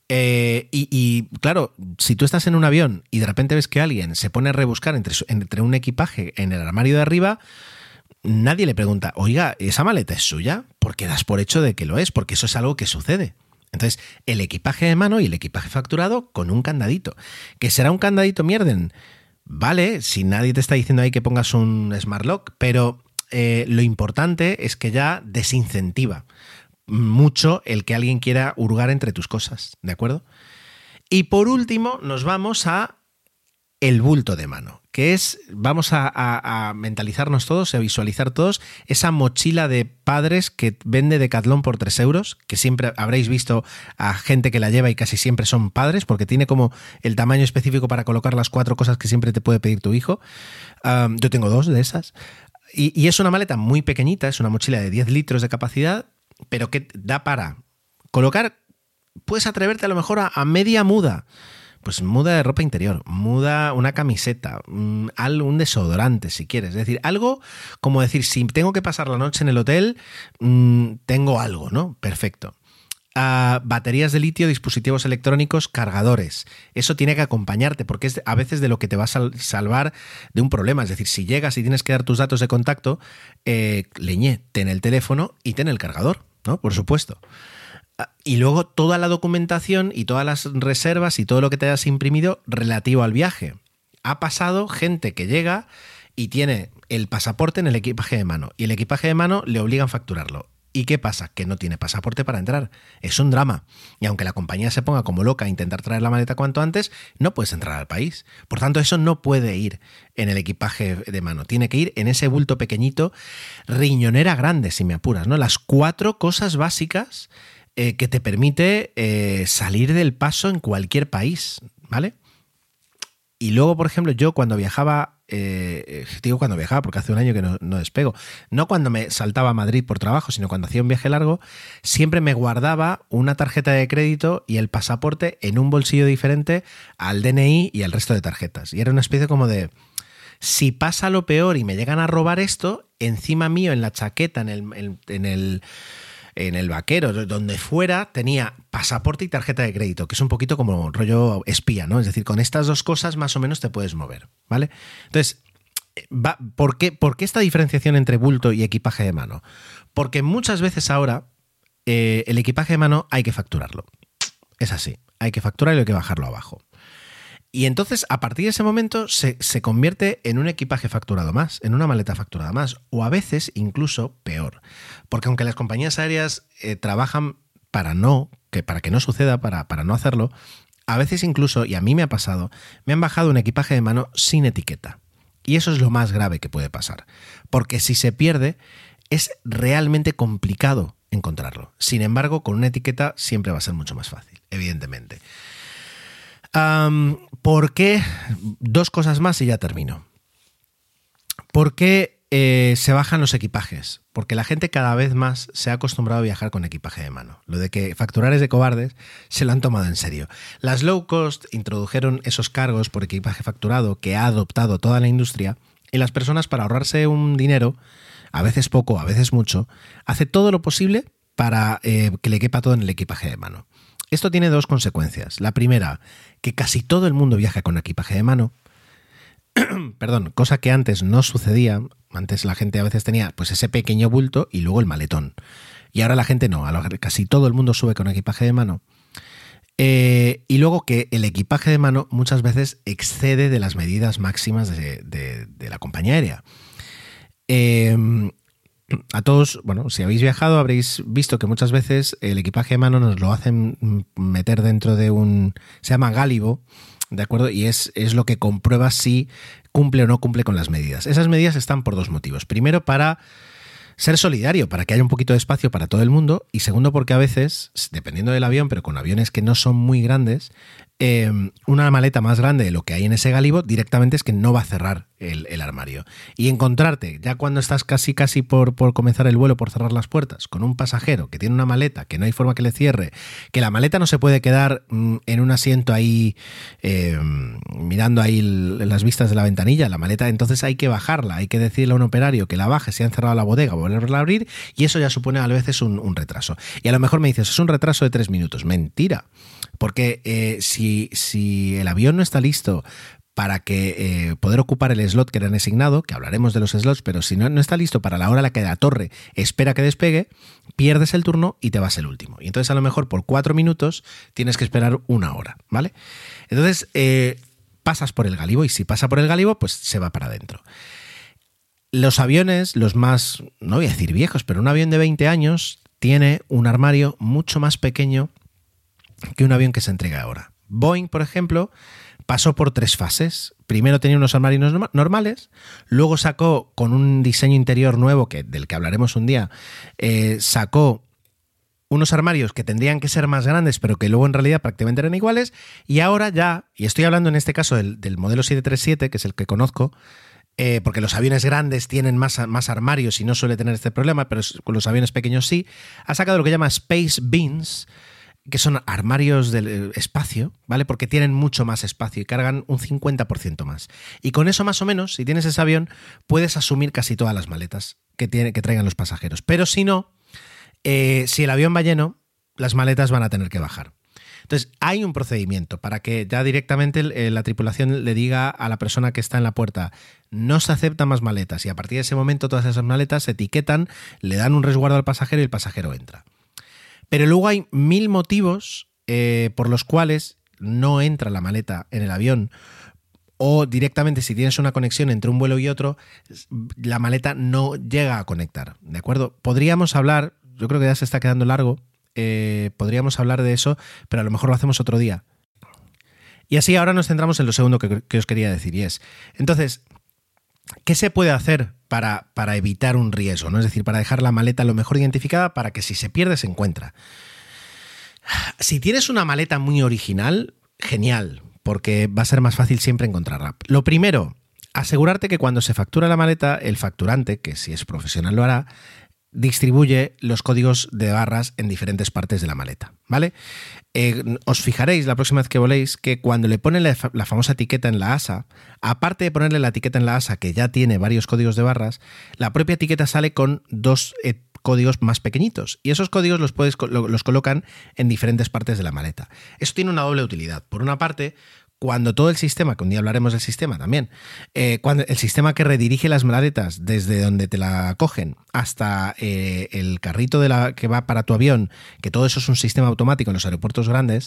Y claro, si tú estás en un avión y de repente ves que alguien se pone a rebuscar entre un equipaje en el armario de arriba, nadie le pregunta, oiga, ¿esa maleta es suya? Porque das por hecho de que lo es, porque eso es algo que sucede. Entonces, el equipaje de mano y el equipaje facturado con un candadito. ¿Que será un candadito mierden? Vale, si nadie te está diciendo ahí que pongas un smart lock, pero lo importante es que ya desincentiva mucho el que alguien quiera hurgar entre tus cosas, ¿de acuerdo? Y por último nos vamos a el bulto de mano, que es, vamos a mentalizarnos todos, a visualizar todos, esa mochila de padres que vende Decathlon por 3 euros, que siempre habréis visto a gente que la lleva y casi siempre son padres, porque tiene como el tamaño específico para colocar las 4 cosas que siempre te puede pedir tu hijo. Yo tengo 2 de esas. Y es una maleta muy pequeñita, es una mochila de 10 litros de capacidad, pero que da para colocar, puedes atreverte a lo mejor a media muda, pues muda de ropa interior, muda, una camiseta, un desodorante si quieres, es decir, algo como decir, si tengo que pasar la noche en el hotel, tengo algo, ¿no? Perfecto. Baterías de litio, dispositivos electrónicos, cargadores. Eso tiene que acompañarte porque es a veces de lo que te va a salvar de un problema. Es decir, si llegas y tienes que dar tus datos de contacto, ten el teléfono y ten el cargador. ¿no? Por supuesto. Y luego toda la documentación y todas las reservas y todo lo que te hayas imprimido relativo al viaje. Ha pasado gente que llega y tiene el pasaporte en el equipaje de mano, y el equipaje de mano le obligan a facturarlo. ¿Y qué pasa? Que no tiene pasaporte para entrar. Es un drama. Y aunque la compañía se ponga como loca a intentar traer la maleta cuanto antes, no puedes entrar al país. Por tanto, eso no puede ir en el equipaje de mano. Tiene que ir en ese bulto pequeñito, riñonera grande, si me apuras, ¿no? Las 4 cosas básicas que te permite salir del paso en cualquier país, ¿vale? Y luego, por ejemplo, yo cuando viajaba, digo cuando viajaba porque hace un año que no despego, no cuando me saltaba a Madrid por trabajo, sino cuando hacía un viaje largo, siempre me guardaba una tarjeta de crédito y el pasaporte en un bolsillo diferente al DNI y al resto de tarjetas. Y era una especie como de, si pasa lo peor y me llegan a robar esto, encima mío en la chaqueta, en el vaquero, donde fuera, tenía pasaporte y tarjeta de crédito, que es un poquito como rollo espía, ¿no? Es decir, con estas 2 cosas más o menos te puedes mover, ¿vale? Entonces, ¿por qué esta diferenciación entre bulto y equipaje de mano? Porque muchas veces ahora el equipaje de mano hay que facturarlo. Es así, hay que facturarlo y hay que bajarlo abajo. Y entonces, a partir de ese momento, se convierte en un equipaje facturado más, en una maleta facturada más, o a veces incluso peor. Porque aunque las compañías aéreas trabajan para que no suceda, para no hacerlo, a veces incluso, y a mí me ha pasado, me han bajado un equipaje de mano sin etiqueta. Y eso es lo más grave que puede pasar. Porque si se pierde, es realmente complicado encontrarlo. Sin embargo, con una etiqueta siempre va a ser mucho más fácil, evidentemente. ¿Por qué? 2 cosas más y ya termino. ¿Por qué se bajan los equipajes? Porque la gente cada vez más se ha acostumbrado a viajar con equipaje de mano. Lo de que facturar es de cobardes se lo han tomado en serio. Las low cost introdujeron esos cargos por equipaje facturado que ha adoptado toda la industria, y las personas, para ahorrarse un dinero, a veces poco, a veces mucho, hace todo lo posible para que le quepa todo en el equipaje de mano. Esto tiene 2 consecuencias. La primera, que casi todo el mundo viaja con equipaje de mano. Perdón, cosa que antes no sucedía. Antes la gente a veces tenía pues ese pequeño bulto y luego el maletón. Y ahora la gente no, casi todo el mundo sube con equipaje de mano. Y luego que el equipaje de mano muchas veces excede de las medidas máximas de la compañía aérea. A todos, bueno, si habéis viajado habréis visto que muchas veces el equipaje de mano nos lo hacen meter dentro de se llama gálibo, ¿de acuerdo? Y es lo que comprueba si cumple o no cumple con las medidas. Esas medidas están por 2 motivos. Primero, para ser solidario, para que haya un poquito de espacio para todo el mundo, y segundo, porque a veces, dependiendo del avión, pero con aviones que no son muy grandes, una maleta más grande de lo que hay en ese gálibo directamente es que no va a cerrar el armario. Y encontrarte, ya cuando estás casi por comenzar el vuelo, por cerrar las puertas, con un pasajero que tiene una maleta, que no hay forma que le cierre, que la maleta no se puede quedar en un asiento ahí, mirando ahí las vistas de la ventanilla, la maleta entonces hay que bajarla, hay que decirle a un operario que la baje, se ha encerrado la bodega, volverla a abrir, y eso ya supone a veces un retraso. Y a lo mejor me dices, es un retraso de 3 minutos. Mentira. Porque si el avión no está listo para que poder ocupar el slot que le han asignado, que hablaremos de los slots, pero si no está listo para la hora a la que la torre espera que despegue, pierdes el turno y te vas el último. Y entonces a lo mejor por 4 minutos tienes que esperar 1 hora, ¿vale? Entonces pasas por el gálibo, y si pasa por el gálibo, pues se va para adentro. Los aviones, los más, no voy a decir viejos, pero un avión de 20 años tiene un armario mucho más pequeño que un avión que se entrega ahora. Boeing, por ejemplo, pasó por 3 fases. Primero tenía unos armarios normales, luego sacó, con un diseño interior nuevo, del que hablaremos un día, sacó unos armarios que tendrían que ser más grandes, pero que luego en realidad prácticamente eran iguales, y ahora ya, y estoy hablando en este caso del modelo 737, que es el que conozco, porque los aviones grandes tienen más armarios y no suele tener este problema, pero con los aviones pequeños sí, ha sacado lo que llama Space Bins, que son armarios del espacio, ¿vale? Porque tienen mucho más espacio y cargan un 50% más. Y con eso más o menos, si tienes ese avión, puedes asumir casi todas las maletas que traigan los pasajeros. Pero si no, si el avión va lleno, las maletas van a tener que bajar. Entonces, hay un procedimiento para que ya directamente la tripulación le diga a la persona que está en la puerta: no se aceptan más maletas, y a partir de ese momento todas esas maletas se etiquetan, le dan un resguardo al pasajero y el pasajero entra. Pero luego hay 1000 motivos por los cuales no entra la maleta en el avión, o directamente si tienes una conexión entre un vuelo y otro, la maleta no llega a conectar, ¿de acuerdo? Podríamos hablar, yo creo que ya se está quedando largo, podríamos hablar de eso, pero a lo mejor lo hacemos otro día. Y así ahora nos centramos en lo segundo que os quería decir, y es, entonces, ¿qué se puede hacer para evitar un riesgo, ¿no? Es decir, para dejar la maleta lo mejor identificada para que si se pierde se encuentra. Si tienes una maleta muy original, genial, porque va a ser más fácil siempre encontrarla. Lo primero, asegurarte que cuando se factura la maleta, el facturante, que si es profesional lo hará, distribuye los códigos de barras en diferentes partes de la maleta, ¿vale? Os fijaréis la próxima vez que voléis que cuando le ponen la famosa etiqueta en la asa, aparte de ponerle la etiqueta en la asa que ya tiene varios códigos de barras, la propia etiqueta sale con dos códigos más pequeñitos y esos códigos los colocan en diferentes partes de la maleta. Eso tiene una doble utilidad. Por una parte, cuando todo el sistema, que un día hablaremos del sistema también, cuando el sistema que redirige las maletas desde donde te la cogen hasta el carrito que va para tu avión, que todo eso es un sistema automático en los aeropuertos grandes,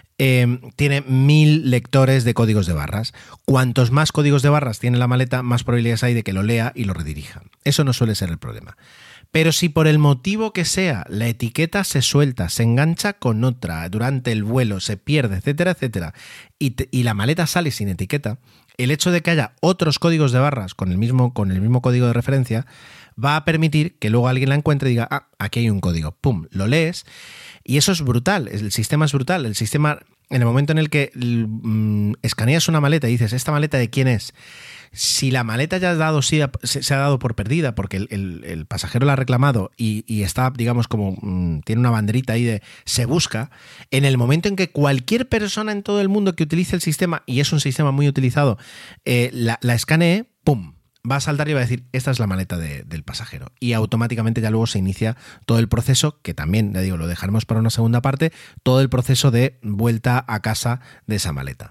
tiene 1000 lectores de códigos de barras. Cuantos más códigos de barras tiene la maleta, más probabilidades hay de que lo lea y lo redirija. Eso no suele ser el problema. Pero si por el motivo que sea la etiqueta se suelta, se engancha con otra durante el vuelo, se pierde, etcétera, etcétera, y la maleta sale sin etiqueta, el hecho de que haya otros códigos de barras con el mismo código de referencia va a permitir que luego alguien la encuentre y diga, ah, aquí hay un código, pum, lo lees, y eso es brutal, el sistema es brutal, el sistema, en el momento en el que escaneas una maleta y dices, ¿esta maleta de quién es? Si la maleta ya se ha dado por perdida porque el pasajero la ha reclamado y está, digamos, como tiene una banderita ahí de se busca, en el momento en que cualquier persona en todo el mundo que utilice el sistema, y es un sistema muy utilizado, la escanee, ¡pum!, va a saltar y va a decir, esta es la maleta del pasajero. Y automáticamente ya luego se inicia todo el proceso, que también, ya digo, lo dejaremos para una segunda parte, todo el proceso de vuelta a casa de esa maleta.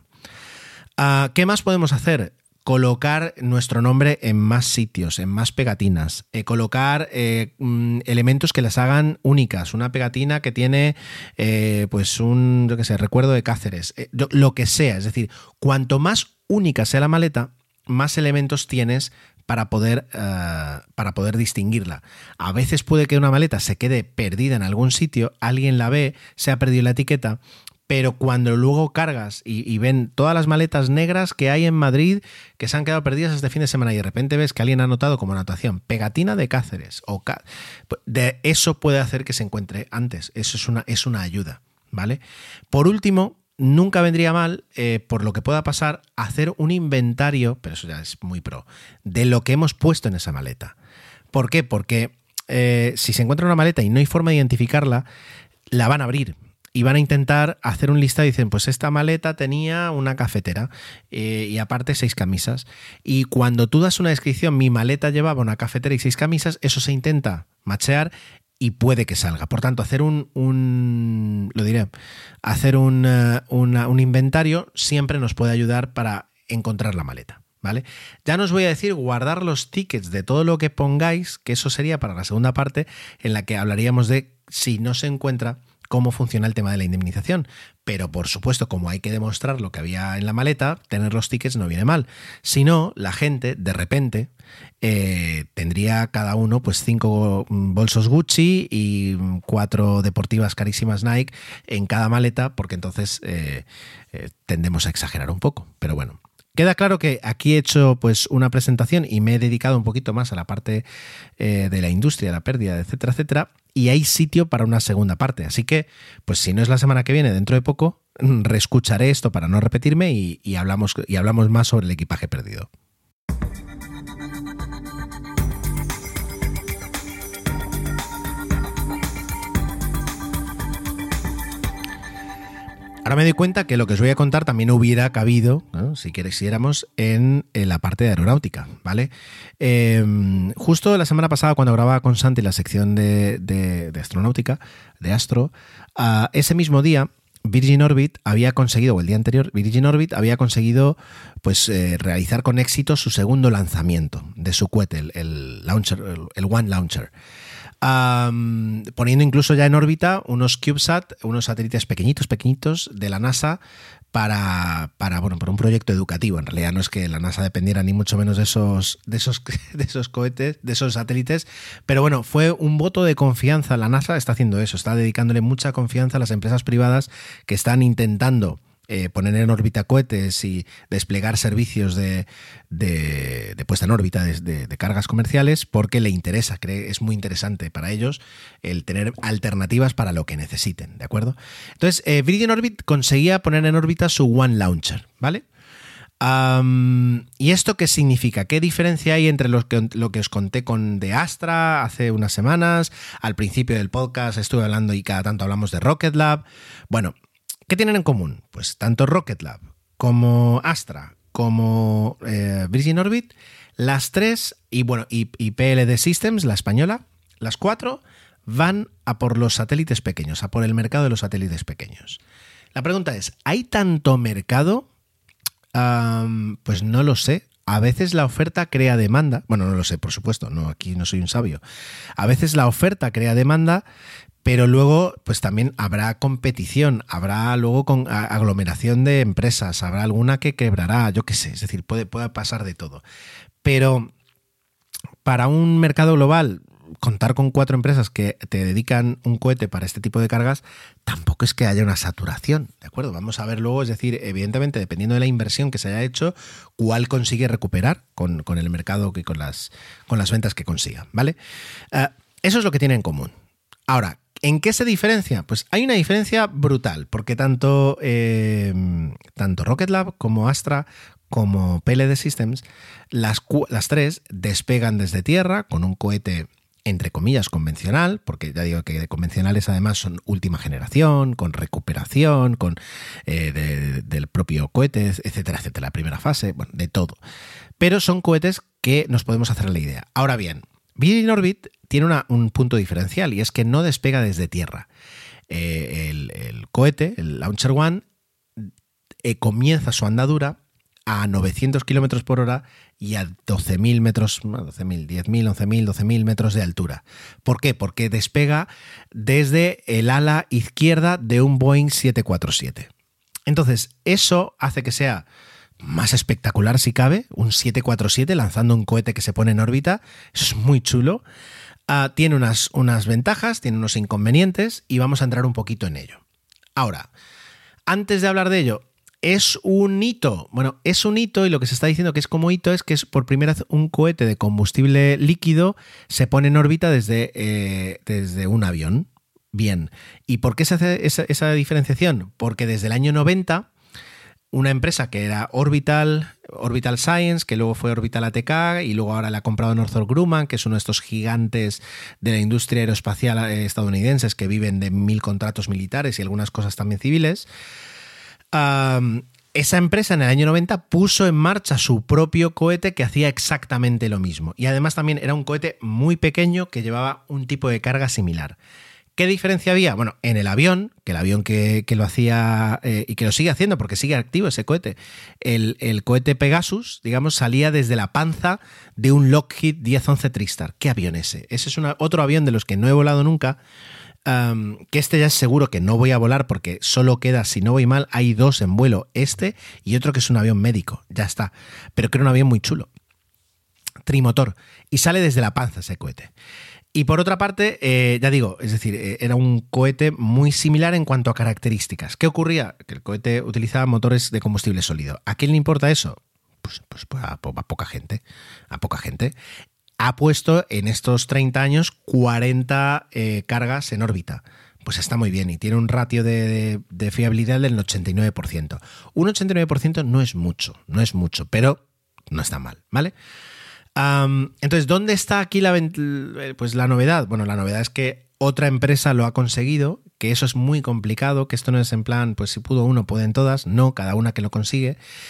¿Qué más podemos hacer? Colocar nuestro nombre en más sitios, en más pegatinas, colocar elementos que las hagan únicas, una pegatina que tiene pues yo qué sé, recuerdo de Cáceres, lo que sea, es decir, cuanto más única sea la maleta, más elementos tienes para poder distinguirla. A veces puede que una maleta se quede perdida en algún sitio, alguien la ve, se ha perdido la etiqueta, pero cuando luego cargas y ven todas las maletas negras que hay en Madrid que se han quedado perdidas este fin de semana y de repente ves que alguien ha anotado como anotación pegatina de Cáceres, de eso puede hacer que se encuentre antes. Eso es una ayuda, ¿vale? Por último, nunca vendría mal, por lo que pueda pasar, hacer un inventario, pero eso ya es muy pro, de lo que hemos puesto en esa maleta. ¿Por qué? Porque si se encuentra una maleta y no hay forma de identificarla, la van a abrir y van a intentar hacer un listado y dicen, pues esta maleta tenía una cafetera y aparte 6 camisas. Y cuando tú das una descripción, mi maleta llevaba una cafetera y 6 camisas, eso se intenta machear y puede que salga. Por tanto, hacer un inventario siempre nos puede ayudar para encontrar la maleta, ¿vale? Ya no os voy a decir guardar los tickets de todo lo que pongáis, que eso sería para la segunda parte en la que hablaríamos de si no se encuentra cómo funciona el tema de la indemnización. Pero, por supuesto, como hay que demostrar lo que había en la maleta, tener los tickets no viene mal. Si no, la gente, de repente, tendría cada uno pues 5 bolsos Gucci y 4 deportivas carísimas Nike en cada maleta, porque entonces tendemos a exagerar un poco. Pero bueno. Queda claro que aquí he hecho pues una presentación y me he dedicado un poquito más a la parte de la industria, la pérdida, etcétera, etcétera, y hay sitio para una segunda parte. Así que, pues si no es la semana que viene, dentro de poco, reescucharé esto para no repetirme y hablamos más sobre el equipaje perdido. Ahora me doy cuenta que lo que os voy a contar también hubiera cabido, ¿no?, si quisiéramos, en la parte de aeronáutica, ¿vale? Justo la semana pasada, cuando grababa con Santi la sección de astronáutica, de Astro, ese mismo día Virgin Orbit había conseguido, o el día anterior, Virgin Orbit había conseguido pues realizar con éxito su segundo lanzamiento de su cohete, el One Launcher. poniendo incluso ya en órbita unos CubeSat, unos satélites pequeñitos de la NASA para un proyecto educativo. En realidad no es que la NASA dependiera ni mucho menos de esos cohetes, de esos satélites, pero bueno, fue un voto de confianza. La NASA está haciendo eso, está dedicándole mucha confianza a las empresas privadas que están intentando poner en órbita cohetes y desplegar servicios de puesta en órbita de cargas comerciales, porque le interesa, es muy interesante para ellos el tener alternativas para lo que necesiten, ¿de acuerdo? Entonces, Virgin Orbit conseguía poner en órbita su One Launcher, ¿vale? ¿Y esto qué significa? ¿Qué diferencia hay entre lo que os conté de Astra hace unas semanas? Al principio del podcast estuve hablando y cada tanto hablamos de Rocket Lab. Bueno, ¿qué tienen en común? Pues tanto Rocket Lab como Astra como Virgin Orbit, las tres, y PLD Systems, la española, las cuatro van a por los satélites pequeños, a por el mercado de los satélites pequeños. La pregunta es, ¿hay tanto mercado? Pues no lo sé. A veces la oferta crea demanda. Bueno, no lo sé, por supuesto, no, aquí no soy un sabio. A veces la oferta crea demanda, pero luego pues también habrá competición, habrá luego aglomeración de empresas, habrá alguna que quebrará, yo qué sé, es decir, puede pasar de todo. Pero para un mercado global, contar con 4 empresas que te dedican un cohete para este tipo de cargas, tampoco es que haya una saturación, ¿de acuerdo? Vamos a ver luego, es decir, evidentemente, dependiendo de la inversión que se haya hecho, cuál consigue recuperar con el mercado y con las ventas que consiga, ¿vale? Eso es lo que tiene en común. Ahora, ¿en qué se diferencia? Pues hay una diferencia brutal, porque tanto Rocket Lab como Astra como PLD Systems, las tres despegan desde tierra con un cohete entre comillas convencional, porque ya digo que convencionales además son última generación, con recuperación, con del propio cohete, etcétera, etcétera, la primera fase, bueno, de todo. Pero son cohetes que nos podemos hacer la idea. Ahora bien, Virgin Orbit tiene un punto diferencial, y es que no despega desde tierra. El cohete, el Launcher One, comienza su andadura a 900 kilómetros por hora y a 12.000 metros, 12.000, 10.000, 11.000, 12.000 metros de altura. ¿Por qué? Porque despega desde el ala izquierda de un Boeing 747. Entonces, eso hace que sea más espectacular, si cabe, un 747 lanzando un cohete que se pone en órbita. Eso es muy chulo. Tiene unas ventajas, tiene unos inconvenientes, y vamos a entrar un poquito en ello. Ahora, antes de hablar de ello, ¿es un hito? Bueno, es un hito, y lo que se está diciendo que es como hito es que es por primera vez un cohete de combustible líquido se pone en órbita desde un avión. Bien. ¿Y por qué se hace esa diferenciación? Porque desde el año 90, una empresa que era Orbital Science, que luego fue Orbital ATK, y luego ahora la ha comprado Northrop Grumman, que es uno de estos gigantes de la industria aeroespacial estadounidenses que viven de 1000 contratos militares y algunas cosas también civiles. Esa empresa en el año 90 puso en marcha su propio cohete que hacía exactamente lo mismo. Y además también era un cohete muy pequeño que llevaba un tipo de carga similar. ¿Qué diferencia había? Bueno, en el avión, que el avión que lo hacía y que lo sigue haciendo porque sigue activo ese cohete, el cohete Pegasus, digamos, salía desde la panza de un Lockheed 1011 TriStar. ¿Qué avión ese? Ese es otro avión de los que no he volado nunca, que este ya es seguro que no voy a volar porque solo queda, si no voy mal, hay 2 en vuelo, este y otro que es un avión médico, ya está, pero que era un avión muy chulo, trimotor, y sale desde la panza ese cohete. Y por otra parte, ya digo, es decir, era un cohete muy similar en cuanto a características. ¿Qué ocurría? Que el cohete utilizaba motores de combustible sólido. ¿A quién le importa eso? Pues a poca gente, a poca gente. Ha puesto en estos 30 años 40 cargas en órbita. Pues está muy bien y tiene un ratio de fiabilidad del 89%. Un 89% no es mucho, pero no está mal, ¿vale? Entonces, ¿dónde está aquí la novedad? Bueno, la novedad es que otra empresa lo ha conseguido, que eso es muy complicado, que esto no es en plan, pues si pudo uno, pueden todas, no, cada una que lo consigue.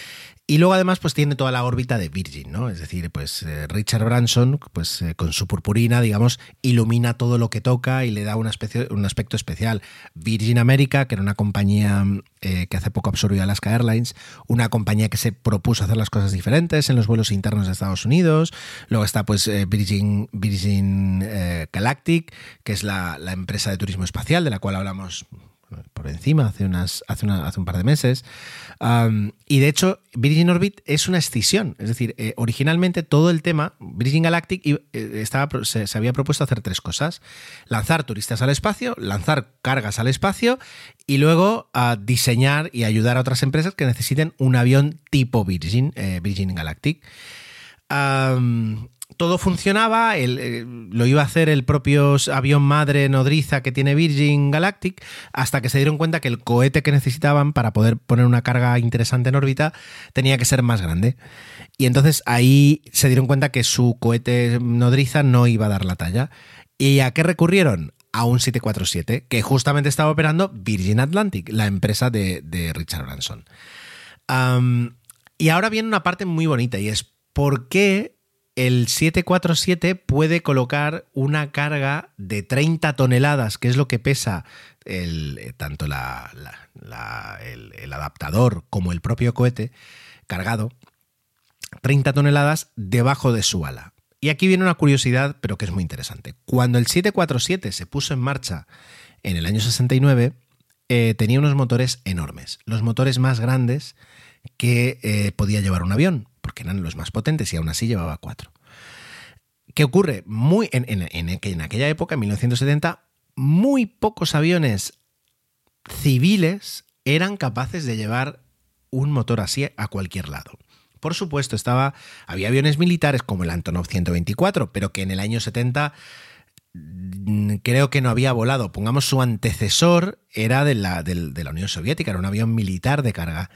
Y luego además pues tiene toda la órbita de Virgin, ¿no? Es decir, pues Richard Branson pues con su purpurina, digamos, ilumina todo lo que toca y le da un aspecto especial. Virgin America, que era una compañía que hace poco absorbió Alaska Airlines, una compañía que se propuso hacer las cosas diferentes en los vuelos internos de Estados Unidos. Luego está pues Virgin Galactic, que es la empresa de turismo espacial de la cual hablamos por encima hace un par de meses. Y de hecho Virgin Orbit es una escisión, es decir, originalmente todo el tema Virgin Galactic se había propuesto hacer 3 cosas: lanzar turistas al espacio, lanzar cargas al espacio y luego diseñar y ayudar a otras empresas que necesiten un avión tipo Virgin Galactic. Todo funcionaba, lo iba a hacer el propio avión madre nodriza que tiene Virgin Galactic, hasta que se dieron cuenta que el cohete que necesitaban para poder poner una carga interesante en órbita tenía que ser más grande. Y entonces ahí se dieron cuenta que su cohete nodriza no iba a dar la talla. ¿Y a qué recurrieron? A un 747, que justamente estaba operando Virgin Atlantic, la empresa de Richard Branson. Y ahora viene una parte muy bonita, y es ¿por qué el 747 puede colocar una carga de 30 toneladas, que es lo que pesa tanto el adaptador como el propio cohete cargado, 30 toneladas debajo de su ala? Y aquí viene una curiosidad, pero que es muy interesante. Cuando el 747 se puso en marcha en el año 69, tenía unos motores enormes, los motores más grandes que podía llevar un avión, porque eran los más potentes, y aún así llevaba 4. ¿Qué ocurre? En aquella época, en 1970, muy pocos aviones civiles eran capaces de llevar un motor así a cualquier lado. Por supuesto, había aviones militares como el Antonov 124, pero que en el año 70 creo que no había volado. Pongamos, su antecesor era de la Unión Soviética, era un avión militar de carga.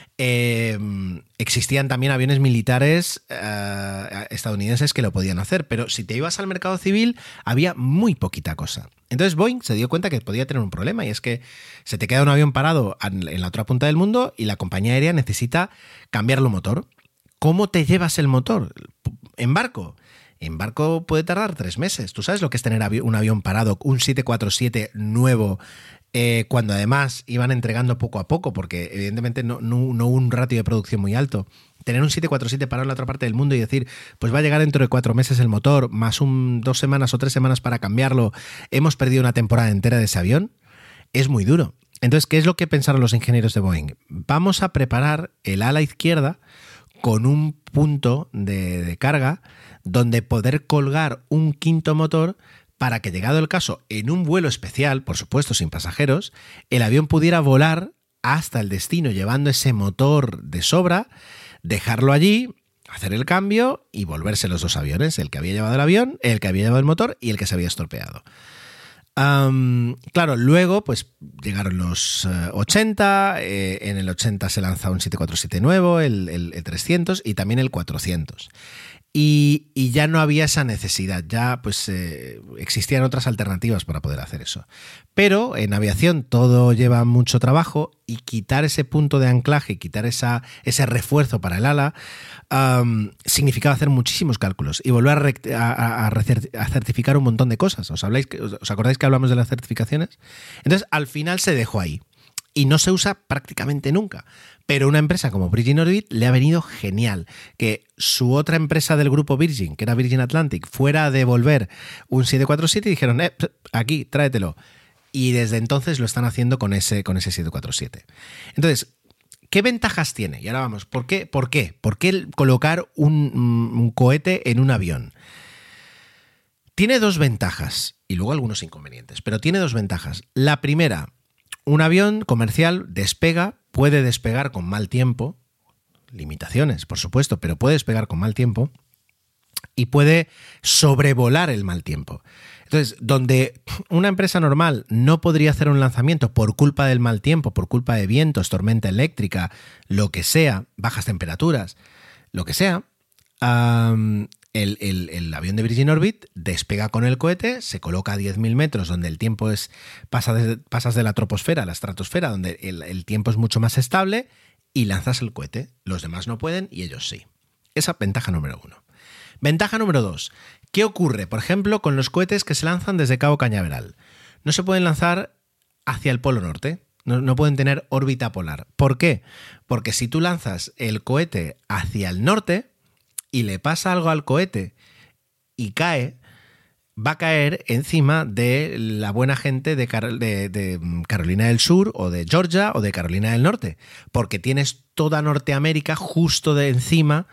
Existían también aviones militares estadounidenses que lo podían hacer, pero si te ibas al mercado civil había muy poquita cosa. Entonces Boeing se dio cuenta que podía tener un problema, y es que se te queda un avión parado en la otra punta del mundo y la compañía aérea necesita cambiarlo motor. ¿Cómo te llevas el motor? ¿En barco? En barco puede tardar 3 meses. ¿Tú sabes lo que es tener un avión parado, un 747 nuevo, cuando además iban entregando poco a poco, porque evidentemente no hubo un ratio de producción muy alto? Tener un 747 parado en la otra parte del mundo y decir, pues va a llegar dentro de 4 meses el motor, más 2 semanas o 3 semanas para cambiarlo, hemos perdido una temporada entera de ese avión, es muy duro. Entonces, ¿qué es lo que pensaron los ingenieros de Boeing? Vamos a preparar el ala izquierda con un punto de carga donde poder colgar un quinto motor para que, llegado el caso, en un vuelo especial, por supuesto sin pasajeros, el avión pudiera volar hasta el destino llevando ese motor de sobra, dejarlo allí, hacer el cambio y volverse los 2 aviones, el que había llevado el avión, el que había llevado el motor y el que se había estropeado. Claro, luego pues llegaron los 80, en el 80 se lanza un 747 nuevo, el 300 y también el 400. Y ya no había esa necesidad, ya pues existían otras alternativas para poder hacer eso. Pero en aviación todo lleva mucho trabajo, y quitar ese punto de anclaje, quitar ese refuerzo para el ala, significaba hacer muchísimos cálculos y volver a certificar un montón de cosas. ¿Os acordáis que hablamos de las certificaciones? Entonces, al final se dejó ahí y no se usa prácticamente nunca. Pero una empresa como Virgin Orbit le ha venido genial que su otra empresa del grupo Virgin, que era Virgin Atlantic, fuera a devolver un 747 y dijeron, aquí, tráetelo. Y desde entonces lo están haciendo con ese 747. Entonces, ¿qué ventajas tiene? Y ahora vamos, ¿por qué? ¿Por qué colocar un cohete en un avión? Tiene 2 ventajas, y luego algunos inconvenientes, pero tiene 2 ventajas. La primera, un avión comercial puede despegar con mal tiempo, limitaciones, por supuesto, pero puede despegar con mal tiempo y puede sobrevolar el mal tiempo. Entonces, donde una empresa normal no podría hacer un lanzamiento por culpa del mal tiempo, por culpa de vientos, tormenta eléctrica, lo que sea, bajas temperaturas, lo que sea, el avión de Virgin Orbit despega con el cohete, se coloca a 10.000 metros, donde el tiempo pasas de la troposfera a la estratosfera, donde el tiempo es mucho más estable, y lanzas el cohete. Los demás no pueden y ellos sí. Esa ventaja número 1. Ventaja número 2. ¿Qué ocurre, por ejemplo, con los cohetes que se lanzan desde Cabo Cañaveral? No se pueden lanzar hacia el Polo Norte. No pueden tener órbita polar. ¿Por qué? Porque si tú lanzas el cohete hacia el norte y le pasa algo al cohete y cae, va a caer encima de la buena gente de Carolina del Sur o de Georgia o de Carolina del Norte, porque tienes toda Norteamérica justo encima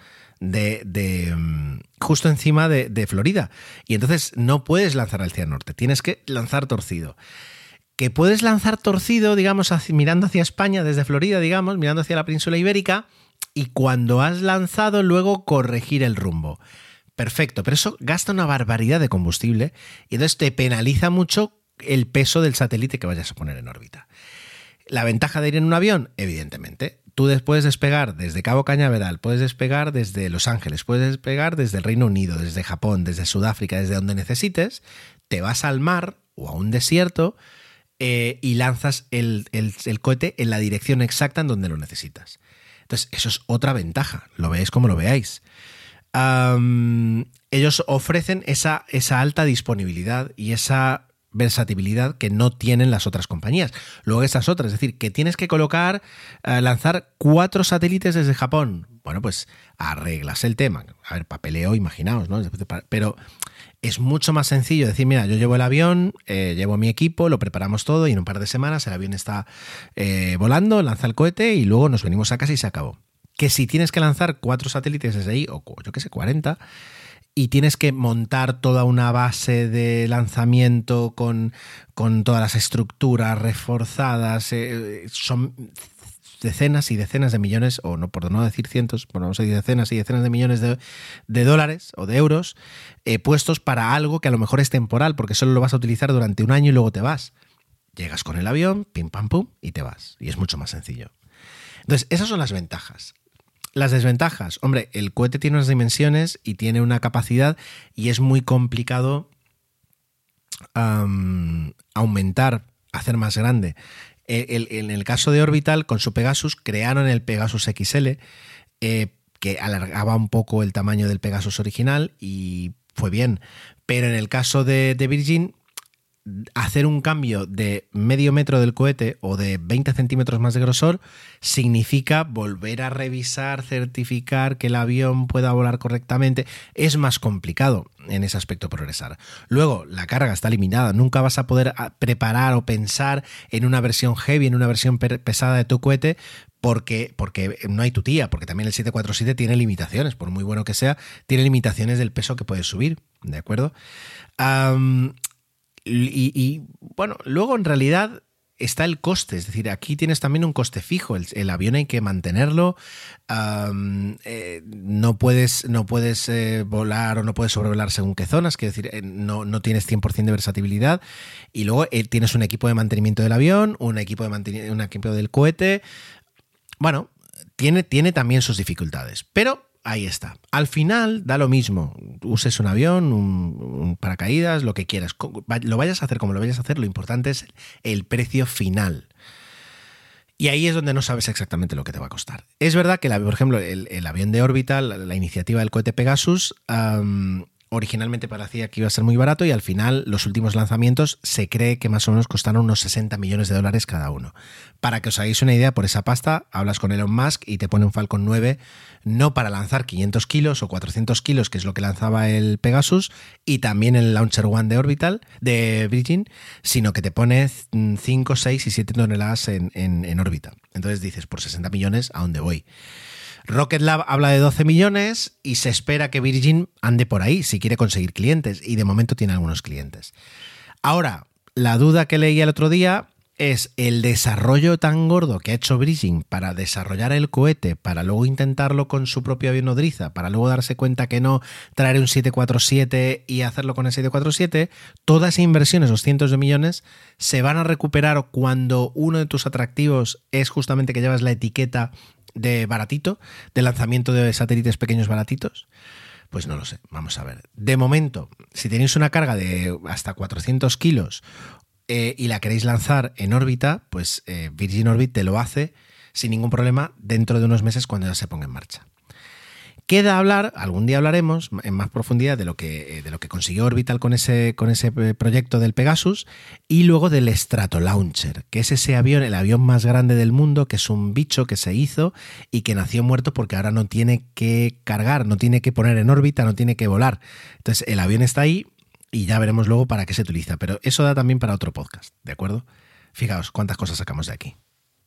de Florida. Y entonces no puedes lanzar hacia el norte, tienes que lanzar torcido. Que puedes lanzar torcido, digamos, mirando hacia España desde Florida, digamos, mirando hacia la península ibérica, y cuando has lanzado luego corregir el rumbo. Perfecto, pero eso gasta una barbaridad de combustible y entonces te penaliza mucho el peso del satélite que vayas a poner en órbita. La ventaja de ir en un avión, evidentemente, tú puedes despegar desde Cabo Cañaveral, puedes despegar desde Los Ángeles, puedes despegar desde el Reino Unido, desde Japón, desde Sudáfrica, desde donde necesites, te vas al mar o a un desierto y lanzas el cohete en la dirección exacta en donde lo necesitas. Entonces, eso es otra ventaja, lo veáis como lo veáis. Ellos ofrecen esa alta disponibilidad y esa versatilidad que no tienen las otras compañías. Luego estas otras, es decir, que tienes que lanzar 4 satélites desde Japón. Bueno, pues arreglas el tema. A ver, papeleo, imaginaos, ¿no? Pero es mucho más sencillo decir, mira, yo llevo el avión, llevo mi equipo, lo preparamos todo y en un par de semanas el avión está volando, lanza el cohete y luego nos venimos a casa y se acabó. Que si tienes que lanzar 4 satélites desde ahí, o yo qué sé, 40, y tienes que montar toda una base de lanzamiento con todas las estructuras reforzadas, son decenas y decenas de millones, o no, por no decir cientos, bueno, vamos a decir decenas y decenas de millones de dólares o de euros puestos para algo que a lo mejor es temporal, porque solo lo vas a utilizar durante un año y luego te vas. Llegas con el avión, pim pam pum, y te vas. Y es mucho más sencillo. Entonces, esas son las ventajas. Las desventajas, hombre, el cohete tiene unas dimensiones y tiene una capacidad y es muy complicado aumentar, hacer más grande. En el caso de Orbital, con su Pegasus, crearon el Pegasus XL, que alargaba un poco el tamaño del Pegasus original y fue bien. Pero en el caso de Virgin, hacer un cambio de medio metro del cohete o de 20 centímetros más de grosor significa volver a revisar, certificar que el avión pueda volar correctamente. Es más complicado en ese aspecto progresar. Luego, la carga está limitada. Nunca vas a poder preparar o pensar en una versión heavy, en una versión pesada de tu cohete, porque no hay tutía, porque también el 747 tiene limitaciones, por muy bueno que sea, tiene limitaciones del peso que puedes subir, ¿de acuerdo? Y bueno, luego en realidad está el coste, es decir, aquí tienes también un coste fijo, el avión hay que mantenerlo, no puedes volar o no puedes sobrevolar según qué zonas, quiero decir, no tienes 100% de versatilidad, y luego tienes un equipo de mantenimiento del avión, un equipo del cohete. Bueno, tiene también sus dificultades, pero ahí está. Al final da lo mismo. Uses un avión, un paracaídas, lo que quieras. Lo vayas a hacer como lo vayas a hacer, lo importante es el precio final. Y ahí es donde no sabes exactamente lo que te va a costar. Es verdad que, por ejemplo, el avión de Orbital, la iniciativa del cohete Pegasus, originalmente parecía que iba a ser muy barato y al final los últimos lanzamientos se cree que más o menos costaron unos 60 millones de dólares cada uno. Para que os hagáis una idea, por esa pasta hablas con Elon Musk y te pone un Falcon 9 no para lanzar 500 kilos o 400 kilos, que es lo que lanzaba el Pegasus, y también el Launcher One de Orbital, de Virgin, sino que te pone 5, 6 y 7 toneladas en órbita. Entonces dices, por 60 millones, ¿a dónde voy? Rocket Lab habla de 12 millones y se espera que Virgin ande por ahí si quiere conseguir clientes, y de momento tiene algunos clientes. Ahora, la duda que leí el otro día es el desarrollo tan gordo que ha hecho Virgin para desarrollar el cohete, para luego intentarlo con su propio avión nodriza, para luego darse cuenta que no, traer un 747 y hacerlo con el 747, toda esa inversión, esos cientos de millones, se van a recuperar cuando uno de tus atractivos es justamente que llevas la etiqueta de baratito, de lanzamiento de satélites pequeños baratitos. Pues no lo sé, vamos a ver. De momento, si tenéis una carga de hasta 400 kilos y la queréis lanzar en órbita, pues Virgin Orbit te lo hace sin ningún problema dentro de unos meses cuando ya se ponga en marcha. Queda hablar, algún día hablaremos en más profundidad de lo que consiguió Orbital con ese proyecto del Pegasus, y luego del Stratolauncher, que es ese avión, el avión más grande del mundo, que es un bicho que se hizo y que nació muerto porque ahora no tiene que cargar, no tiene que poner en órbita, no tiene que volar. Entonces el avión está ahí y ya veremos luego para qué se utiliza, pero eso da también para otro podcast, ¿de acuerdo? Fijaos cuántas cosas sacamos de aquí.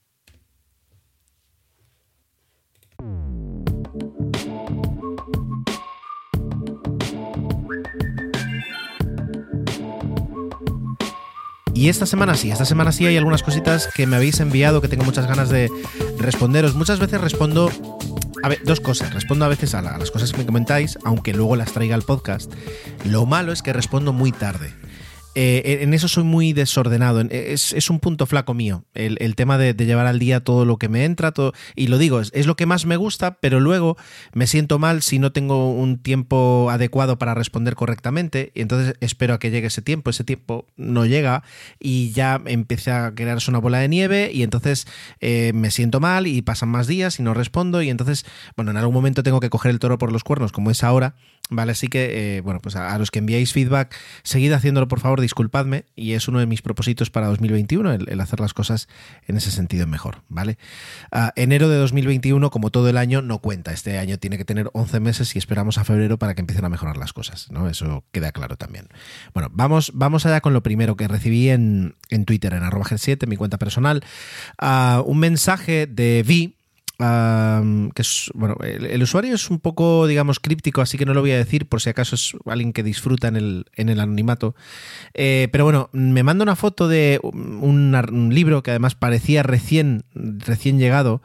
Y esta semana sí hay algunas cositas que me habéis enviado que tengo muchas ganas de responderos. Muchas veces respondo, a ver, dos cosas. Respondo a veces a las cosas que me comentáis, aunque luego las traiga al podcast. Lo malo es que respondo muy tarde. En eso soy muy desordenado. Es un punto flaco mío, el tema de llevar al día todo lo que me entra. Todo, y lo digo, es lo que más me gusta, pero luego me siento mal si no tengo un tiempo adecuado para responder correctamente, y entonces espero a que llegue ese tiempo no llega y ya empieza a crearse una bola de nieve, y entonces me siento mal y pasan más días y no respondo, y entonces, bueno, en algún momento tengo que coger el toro por los cuernos, como es ahora. Vale, así que, bueno, pues a los que enviáis feedback, seguid haciéndolo, por favor, disculpadme, y es uno de mis propósitos para 2021, el hacer las cosas en ese sentido mejor, ¿vale? Enero de 2021, como todo el año, no cuenta. Este año tiene que tener 11 meses y esperamos a febrero para que empiecen a mejorar las cosas, ¿no? Eso queda claro también. Bueno, vamos allá con lo primero que recibí en Twitter, en @gen7, mi cuenta personal. Un mensaje de Vi, que es, bueno, el usuario es un poco, digamos, críptico, así que no lo voy a decir por si acaso es alguien que disfruta en el anonimato, pero bueno, me manda una foto de un libro que además parecía recién llegado,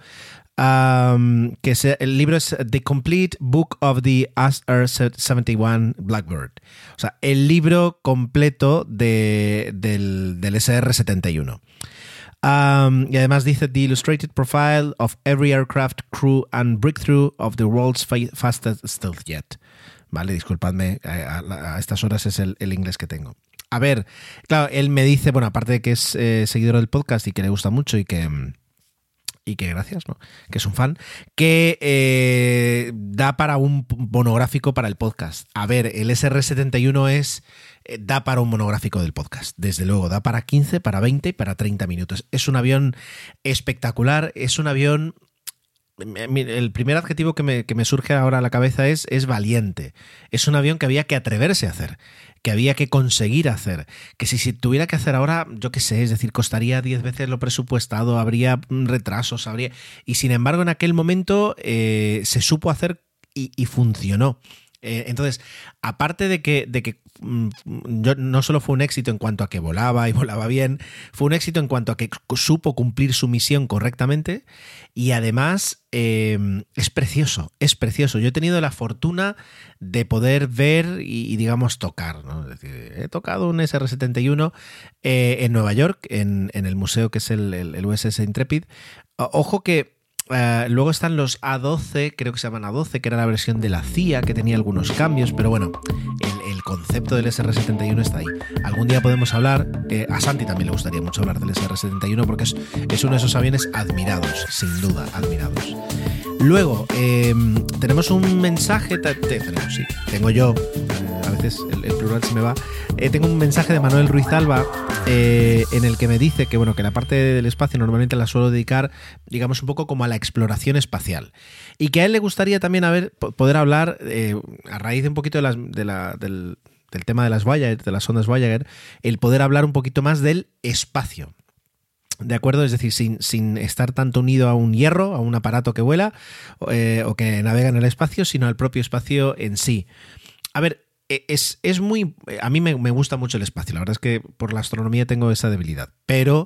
que el libro es The Complete Book of the SR-71 Blackbird, o sea, el libro completo del SR-71. Y además dice The Illustrated Profile of Every Aircraft Crew and Breakthrough of the World's Fastest Stealth Jet. Vale, disculpadme, a estas horas es el inglés que tengo. A ver, claro, él me dice, bueno, aparte de que es seguidor del podcast y que le gusta mucho y que gracias, ¿no? Que es un fan, que da para un monográfico para el podcast. A ver, el SR-71 da para un monográfico del podcast, desde luego, da para 15, para 20, para 30 minutos. Es un avión espectacular, es un avión... El primer adjetivo que me surge ahora a la cabeza es valiente. Es un avión que había que atreverse a hacer, que había que conseguir hacer, que si tuviera que hacer ahora, yo qué sé, es decir, costaría 10 veces lo presupuestado, habría retrasos, y sin embargo en aquel momento se supo hacer y funcionó. Entonces, aparte de que no solo fue un éxito en cuanto a que volaba y volaba bien, fue un éxito en cuanto a que supo cumplir su misión correctamente, y además es precioso, es precioso. Yo he tenido la fortuna de poder ver y digamos tocar, ¿no? Es decir, he tocado un SR-71 en Nueva York, en el museo que es el USS Intrepid. Ojo que luego están los A12, creo que se llaman A12, que era la versión de la CIA, que tenía algunos cambios, pero bueno, el concepto del SR-71 está ahí. Algún día podemos hablar, a Santi también le gustaría mucho hablar del SR-71 porque es uno de esos aviones admirados, sin duda, admirados. Luego, tenemos un mensaje, tengo yo, a veces el plural se me va, tengo un mensaje de Manuel Ruiz Alba, en el que me dice que, bueno, que la parte del espacio normalmente la suelo dedicar, digamos, un poco como a la exploración espacial, y que a él le gustaría también poder hablar, a raíz de un poquito del tema de las Voyager, de las sondas Voyager, el poder hablar un poquito más del espacio. ¿De acuerdo? Es decir, sin estar tanto unido a un hierro, a un aparato que vuela o que navega en el espacio, sino al propio espacio en sí. A ver, es muy... A mí me gusta mucho el espacio. La verdad es que por la astronomía tengo esa debilidad. Pero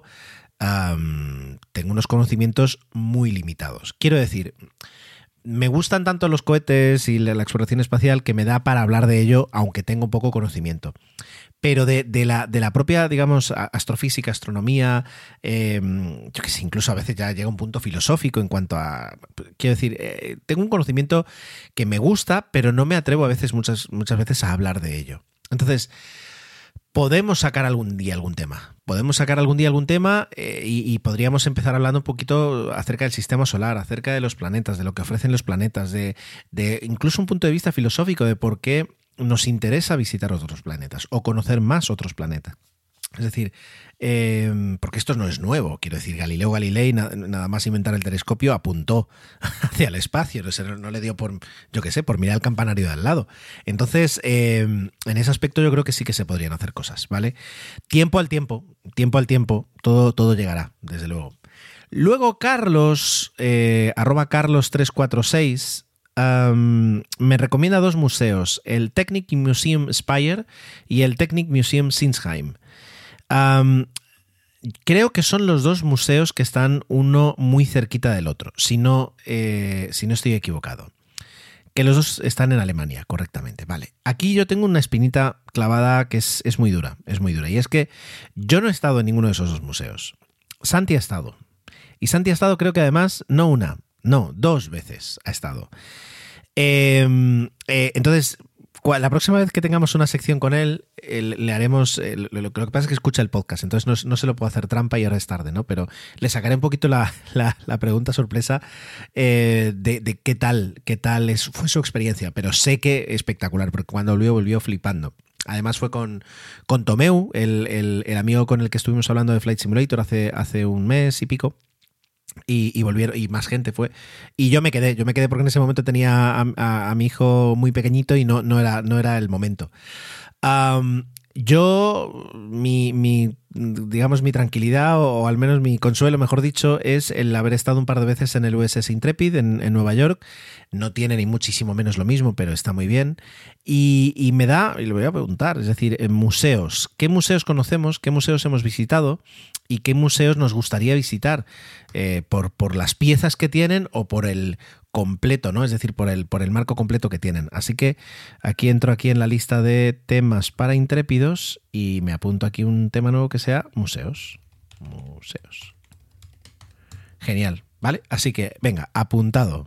tengo unos conocimientos muy limitados. Quiero decir, me gustan tanto los cohetes y la exploración espacial que me da para hablar de ello, aunque tengo poco conocimiento. Pero de la propia, digamos, astrofísica, astronomía, yo que sé, incluso a veces ya llega un punto filosófico en cuanto a... Quiero decir, tengo un conocimiento que me gusta, pero no me atrevo a veces, muchas veces, a hablar de ello. Entonces, podemos sacar algún día algún tema. podemos sacar algún día algún tema y podríamos empezar hablando un poquito acerca del sistema solar, acerca de los planetas, de lo que ofrecen los planetas, de incluso un punto de vista filosófico de por qué nos interesa visitar otros planetas o conocer más otros planetas. Es decir, porque esto no es nuevo, quiero decir, Galileo Galilei nada más inventar el telescopio apuntó hacia el espacio, no le dio por, yo qué sé, por mirar el campanario de al lado. Entonces, en ese aspecto yo creo que sí que se podrían hacer cosas, ¿vale? Tiempo al tiempo, todo llegará, desde luego. Luego Carlos, @Carlos346, me recomienda 2 museos, el Technic Museum Speyer y el Technic Museum Sinsheim. Creo que son los 2 museos que están uno muy cerquita del otro, si no estoy equivocado. Que los 2 están en Alemania, correctamente. Vale. Aquí yo tengo una espinita clavada que es muy dura, y es que yo no he estado en ninguno de esos 2 museos. Santi ha estado. Y Santi ha estado, creo que además, no una, no, 2 veces ha estado. Entonces, la próxima vez que tengamos una sección con él, le haremos. Lo que pasa es que escucha el podcast, entonces no se lo puedo hacer trampa y ahora es tarde, ¿no? Pero le sacaré un poquito la pregunta sorpresa de qué tal fue su experiencia. Pero sé que espectacular, porque cuando volvió flipando. Además fue con Tomeu, el amigo con el que estuvimos hablando de Flight Simulator hace un mes y pico. Y volvieron, y más gente fue. Y yo me quedé porque en ese momento tenía a mi hijo muy pequeñito y no era el momento. Yo, digamos, mi tranquilidad, o al menos mi consuelo, mejor dicho, es el haber estado un par de veces en el USS Intrepid en Nueva York. No tiene ni muchísimo menos lo mismo, pero está muy bien. Y me da, y le voy a preguntar, es decir, en museos, ¿qué museos conocemos? ¿Qué museos hemos visitado? ¿Y qué museos nos gustaría visitar? Por las piezas que tienen o por el completo, ¿no? Es decir, por el marco completo que tienen. Así que entro en la lista de temas para intrépidos y me apunto aquí un tema nuevo que sea museos. Museos. Genial, ¿vale? Así que, venga, apuntado.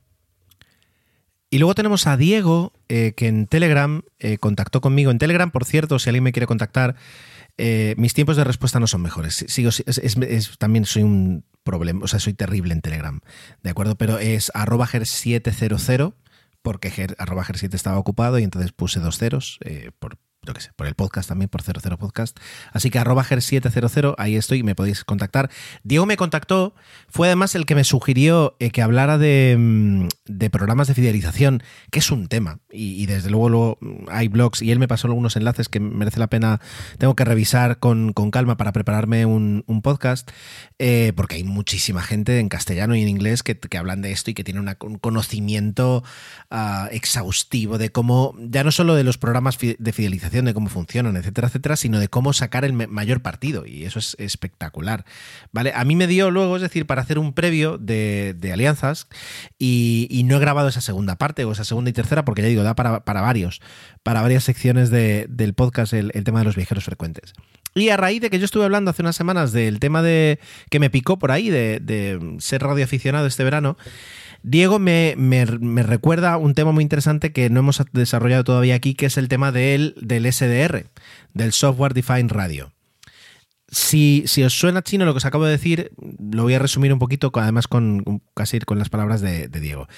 Y luego tenemos a Diego, que en Telegram contactó conmigo. En Telegram, por cierto, si alguien me quiere contactar, mis tiempos de respuesta no son mejores. También soy un problema, o sea, soy terrible en Telegram, ¿de acuerdo? Pero es @ger700, porque @ger7 estaba ocupado y entonces puse 2 ceros por el podcast también, por 00 podcast. Así que @ger700, ahí estoy, me podéis contactar. Diego me contactó, fue además el que me sugirió que hablara de programas de fidelización, que es un tema, y desde luego hay blogs, y él me pasó algunos enlaces que merece la pena, tengo que revisar con calma para prepararme un podcast, porque hay muchísima gente en castellano y en inglés que hablan de esto y que tienen un conocimiento exhaustivo de cómo, ya no solo de los programas de fidelización, de cómo funcionan, etcétera, etcétera, sino de cómo sacar el mayor partido, y eso es espectacular, ¿vale? A mí me dio luego, es decir, para hacer un previo de alianzas, y no he grabado esa segunda parte, o esa segunda y tercera, porque ya digo, da para varias secciones del podcast el tema de los viajeros frecuentes. Y a raíz de que yo estuve hablando hace unas semanas del tema que me picó por ahí, de ser radioaficionado este verano, Diego me recuerda un tema muy interesante que no hemos desarrollado todavía aquí, que es el tema del SDR, del Software Defined Radio. Si os suena chino lo que os acabo de decir, lo voy a resumir un poquito, además casi con las palabras de Diego.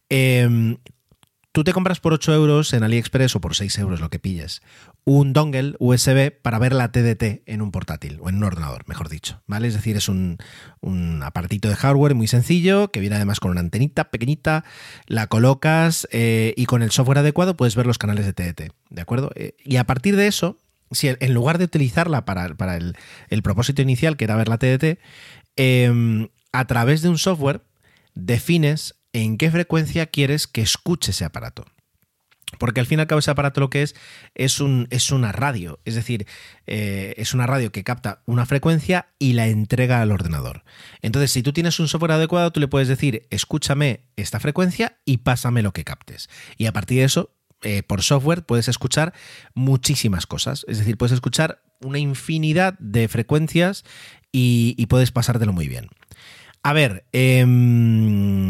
Tú te compras por 8 euros en AliExpress, o por 6 euros, lo que pilles, un dongle USB para ver la TDT en un portátil, o en un ordenador, mejor dicho, ¿vale? Es decir, es un aparatito de hardware muy sencillo, que viene además con una antenita pequeñita, la colocas y con el software adecuado puedes ver los canales de TDT, ¿de acuerdo? Y a partir de eso, si en lugar de utilizarla para el propósito inicial, que era ver la TDT, a través de un software defines en qué frecuencia quieres que escuche ese aparato. Porque al fin y al cabo ese aparato lo que es una radio, es decir, es una radio que capta una frecuencia y la entrega al ordenador. Entonces, si tú tienes un software adecuado, tú le puedes decir, escúchame esta frecuencia y pásame lo que captes. Y a partir de eso, por software puedes escuchar muchísimas cosas. Es decir, puedes escuchar una infinidad de frecuencias y puedes pasártelo muy bien. A ver,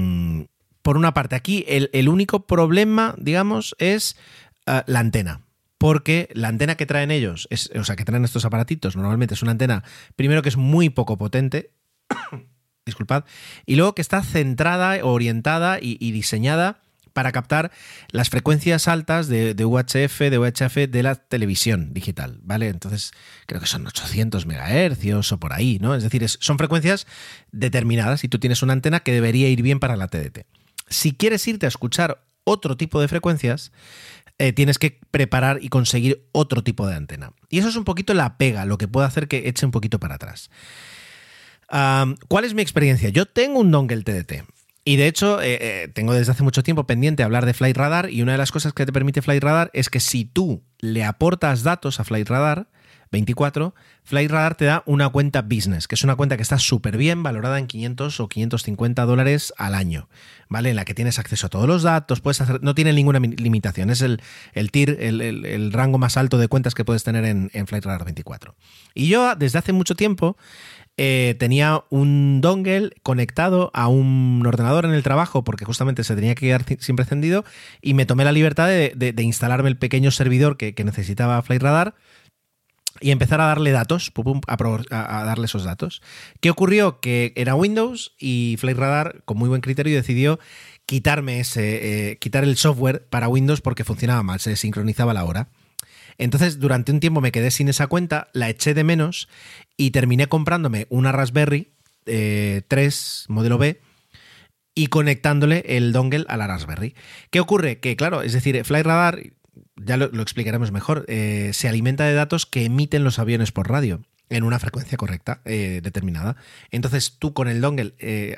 por una parte, aquí el único problema, digamos, es la antena. porque la antena que traen ellos, o sea, que traen estos aparatitos, normalmente es una antena, primero que es muy poco potente, disculpad, y luego que está centrada, orientada y diseñada para captar las frecuencias altas de UHF, de UHF de la televisión digital, ¿vale? Entonces, creo que son 800 megahercios o por ahí, ¿no? Es decir, son frecuencias determinadas y tú tienes una antena que debería ir bien para la TDT. Si quieres irte a escuchar otro tipo de frecuencias, tienes que preparar y conseguir otro tipo de antena. Y eso es un poquito la pega, lo que puede hacer que eche un poquito para atrás. ¿Cuál es mi experiencia? Yo tengo un dongle TDT. Y de hecho, tengo desde hace mucho tiempo pendiente hablar de Flight Radar, y una de las cosas que te permite Flight Radar es que si tú le aportas datos a Flight Radar 24, Flight Radar te da una cuenta business, que es una cuenta que está súper bien valorada en 500 o $550 al año, ¿vale? En la que tienes acceso a todos los datos, puedes hacer, no tiene ninguna limitación, es el tier, el rango más alto de cuentas que puedes tener en Flight Radar 24. Y yo desde hace mucho tiempo tenía un dongle conectado a un ordenador en el trabajo porque justamente se tenía que quedar siempre encendido, y me tomé la libertad de instalarme el pequeño servidor que necesitaba Flight Radar y empezar a darle datos, a darle esos datos. ¿Qué ocurrió? Que era Windows y Flight Radar, con muy buen criterio, decidió quitar el software para Windows porque funcionaba mal, se sincronizaba la hora. Entonces, durante un tiempo me quedé sin esa cuenta, la eché de menos y terminé comprándome una Raspberry 3 modelo B y conectándole el dongle a la Raspberry. ¿Qué ocurre? Que claro, es decir, Flight Radar, ya lo explicaremos mejor, se alimenta de datos que emiten los aviones por radio en una frecuencia correcta, determinada. Entonces tú con el dongle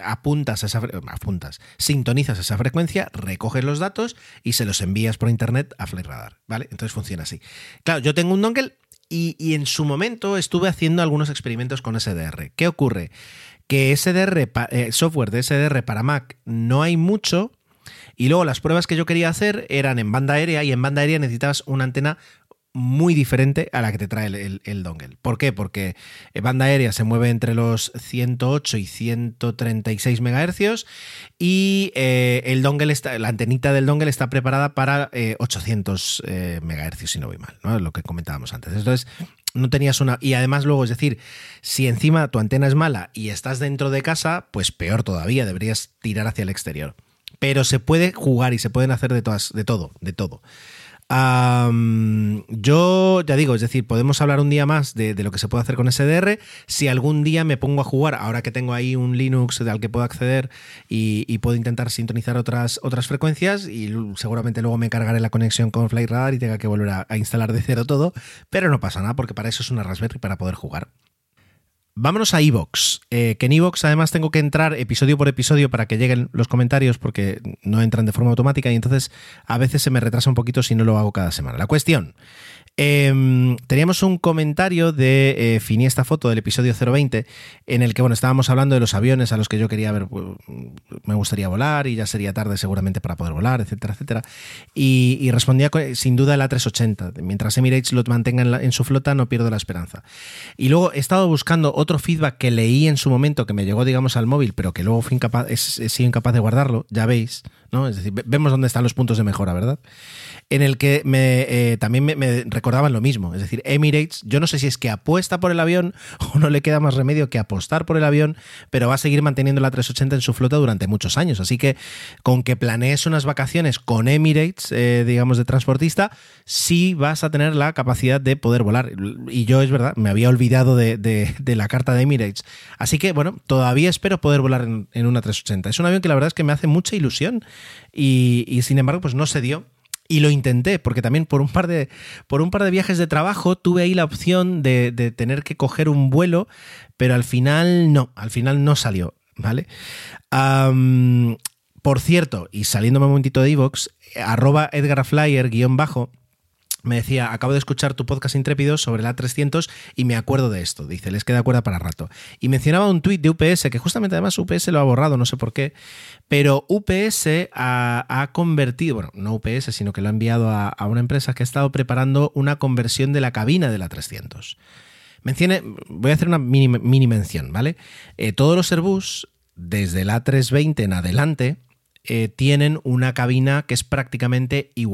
sintonizas esa frecuencia, recoges los datos y se los envías por internet a Flight Radar, ¿vale? Entonces funciona así. Claro, yo tengo un dongle y en su momento estuve haciendo algunos experimentos con SDR. ¿Qué ocurre? Que software de SDR para Mac no hay mucho, y luego las pruebas que yo quería hacer eran en banda aérea, y en banda aérea necesitabas una antena muy diferente a la que te trae el dongle. ¿Por qué? Porque banda aérea se mueve entre los 108 y 136 megahercios y la antenita del dongle está preparada para 800 megahercios, si no voy mal, ¿no? Es lo que comentábamos antes. Entonces, no tenías una... Y además luego, es decir, si encima tu antena es mala y estás dentro de casa, pues peor todavía, deberías tirar hacia el exterior. Pero se puede jugar y se pueden hacer de todo. Yo ya digo, es decir, podemos hablar un día más de lo que se puede hacer con SDR. Si algún día me pongo a jugar, ahora que tengo ahí un Linux al que puedo acceder y puedo intentar sintonizar otras frecuencias, y seguramente luego me cargaré la conexión con Flight Radar y tenga que volver a instalar de cero todo, pero no pasa nada porque para eso es una Raspberry, para poder jugar. Vámonos a iVoox, que en iVoox además tengo que entrar episodio por episodio para que lleguen los comentarios porque no entran de forma automática y entonces a veces se me retrasa un poquito si no lo hago cada semana. La cuestión, teníamos un comentario de Finiesta Foto del episodio 020 en el que estábamos hablando de los aviones a los que yo quería ver, me gustaría volar y ya sería tarde seguramente para poder volar, etcétera, etcétera, y respondía sin duda el A380. Mientras Emirates lo mantenga en su flota, no pierdo la esperanza. Y luego he estado buscando otro feedback que leí en su momento, que me llegó, digamos, al móvil, pero que luego he sido incapaz de guardarlo, ya veis, ¿no? Es decir, vemos dónde están los puntos de mejora, ¿verdad? En el que también me recordaban lo mismo. Es decir, Emirates, yo no sé si es que apuesta por el avión o no le queda más remedio que apostar por el avión, pero va a seguir manteniendo la 380 en su flota durante muchos años. Así que con que planees unas vacaciones con Emirates, digamos, de transportista, sí vas a tener la capacidad de poder volar. Y yo, es verdad, me había olvidado de la carta de Emirates. Así que, todavía espero poder volar en una 380. Es un avión que la verdad es que me hace mucha ilusión y sin embargo, pues no se dio. Y lo intenté, porque también por un par de viajes de trabajo tuve ahí la opción de tener que coger un vuelo, pero al final no salió, ¿vale? Por cierto, y saliéndome un momentito de iVoox, @EdgarFlyer_ me decía, acabo de escuchar tu podcast intrépido sobre la 300 y me acuerdo de esto. Dice, les queda cuerda para rato. Y mencionaba un tuit de UPS, que justamente además UPS lo ha borrado, no sé por qué, pero UPS ha convertido, no UPS, sino que lo ha enviado a una empresa que ha estado preparando una conversión de la cabina de la 300. Voy a hacer una mini mención, ¿vale? Todos los Airbus, desde la A320 en adelante, tienen una cabina que es prácticamente igual.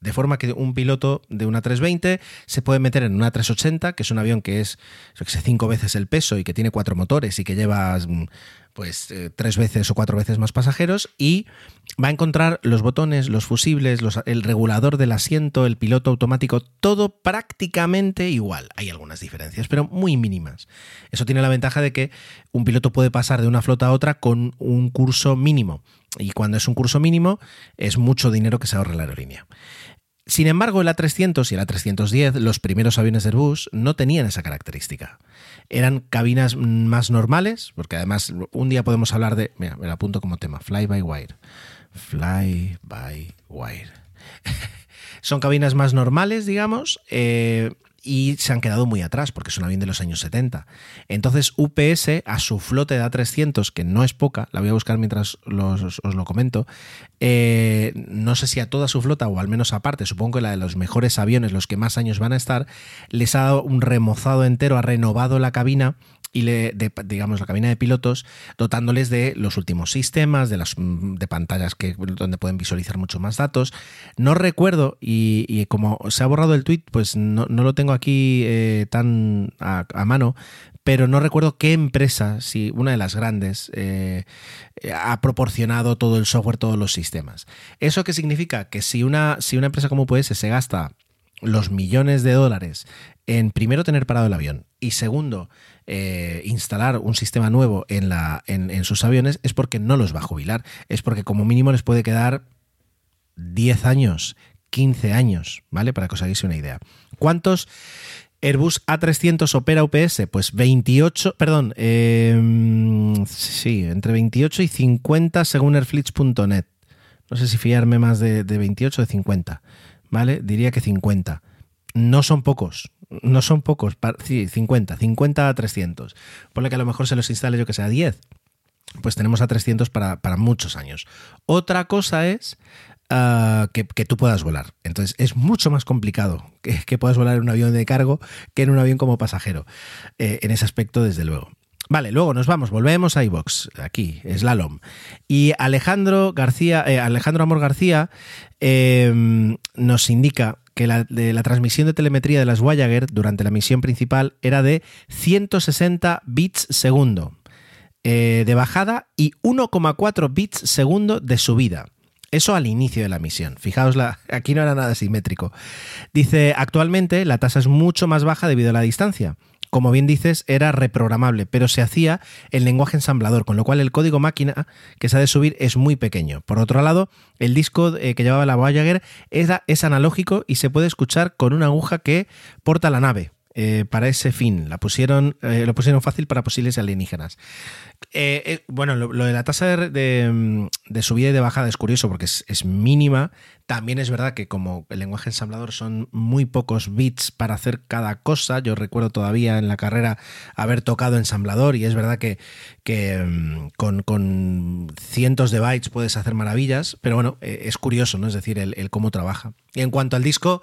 De forma que un piloto de una 320 se puede meter en una 380, que es un avión que es, yo que sé, 5 veces el peso y que tiene 4 motores y que lleva pues 3 veces o 4 veces más pasajeros, y va a encontrar los botones, los fusibles, el regulador del asiento, el piloto automático, todo prácticamente igual. Hay algunas diferencias, pero muy mínimas. Eso tiene la ventaja de que un piloto puede pasar de una flota a otra con un curso mínimo. Y cuando es un curso mínimo, es mucho dinero que se ahorra la aerolínea. Sin embargo, el A300 y el A310, los primeros aviones de Airbus, no tenían esa característica. Eran cabinas más normales, porque además un día podemos hablar de... Mira, me lo apunto como tema, fly-by-wire. Fly-by-wire. Son cabinas más normales, digamos, y se han quedado muy atrás porque es un avión de los años 70. Entonces UPS a su flote de A300, que no es poca, la voy a buscar mientras os lo comento, no sé si a toda su flota o al menos aparte, supongo que la de los mejores aviones, los que más años van a estar, les ha dado un remozado entero, ha renovado la cabina y digamos la cabina de pilotos, dotándoles de los últimos sistemas, de pantallas donde pueden visualizar mucho más datos. No recuerdo, y como se ha borrado el tweet, pues no lo tengo aquí tan a mano, pero no recuerdo qué empresa, si una de las grandes, ha proporcionado todo el software, todos los sistemas. ¿Eso qué significa? Que si una empresa como UPS se gasta los millones de dólares en primero tener parado el avión y segundo instalar un sistema nuevo en sus aviones, es porque no los va a jubilar, es porque como mínimo les puede quedar 10 años, 15 años, ¿vale? Para que os hagáis una idea. ¿Cuántos Airbus A300 opera UPS? Pues 28, perdón, sí, entre 28 y 50 según airfleets.net. No sé si fiarme más de 28 o de 50, ¿vale? Diría que 50. No son pocos, sí, 50 A300. Ponle que a lo mejor se los instale yo que sea 10. Pues tenemos A300 para muchos años. Otra cosa es que tú puedas volar. Entonces es mucho más complicado que puedas volar en un avión de cargo que en un avión como pasajero. En ese aspecto, desde luego. Vale, luego volvemos a iVox, aquí, Slalom. Y Alejandro Amor García nos indica que la transmisión de telemetría de las Voyager durante la misión principal era de 160 bits segundo de bajada y 1,4 bits segundo de subida. Eso al inicio de la misión. Fijaos, aquí no era nada simétrico. Dice, actualmente la tasa es mucho más baja debido a la distancia. Como bien dices, era reprogramable, pero se hacía en lenguaje ensamblador, con lo cual el código máquina que se ha de subir es muy pequeño. Por otro lado, el disco que llevaba la Voyager es analógico y se puede escuchar con una aguja que porta la nave. Para ese fin, lo pusieron fácil para posibles alienígenas. Bueno, lo de la tasa de subida y de bajada es curioso porque es mínima. También es verdad que como el lenguaje ensamblador son muy pocos bits para hacer cada cosa. Yo recuerdo todavía en la carrera haber tocado ensamblador y es verdad que con cientos de bytes puedes hacer maravillas, pero bueno, es curioso, ¿no? Es decir, el cómo trabaja. Y en cuanto al disco,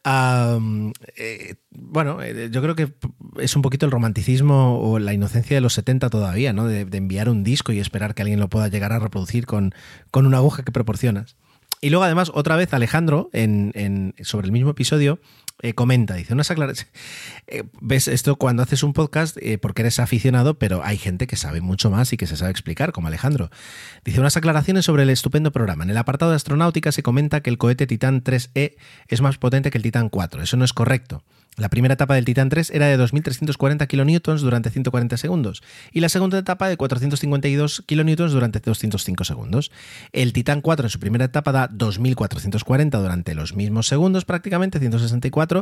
bueno, yo creo que es un poquito el romanticismo o la inocencia de los 70 todavía, ¿no? De enviar un disco y esperar que alguien lo pueda llegar a reproducir con una aguja que proporcionas. Y luego además otra vez Alejandro sobre el mismo episodio comenta, dice unas aclaraciones. Ves esto cuando haces un podcast porque eres aficionado, pero hay gente que sabe mucho más y que se sabe explicar, como Alejandro. Dice unas aclaraciones sobre el estupendo programa. En el apartado de astronáutica se comenta que el cohete Titan 3E es más potente que el Titan 4. Eso no es correcto. La primera etapa del Titan 3 era de 2.340 kilonewtons durante 140 segundos y la segunda etapa de 452 kilonewtons durante 205 segundos. El Titan 4 en su primera etapa da 2.440 durante los mismos segundos, prácticamente 164,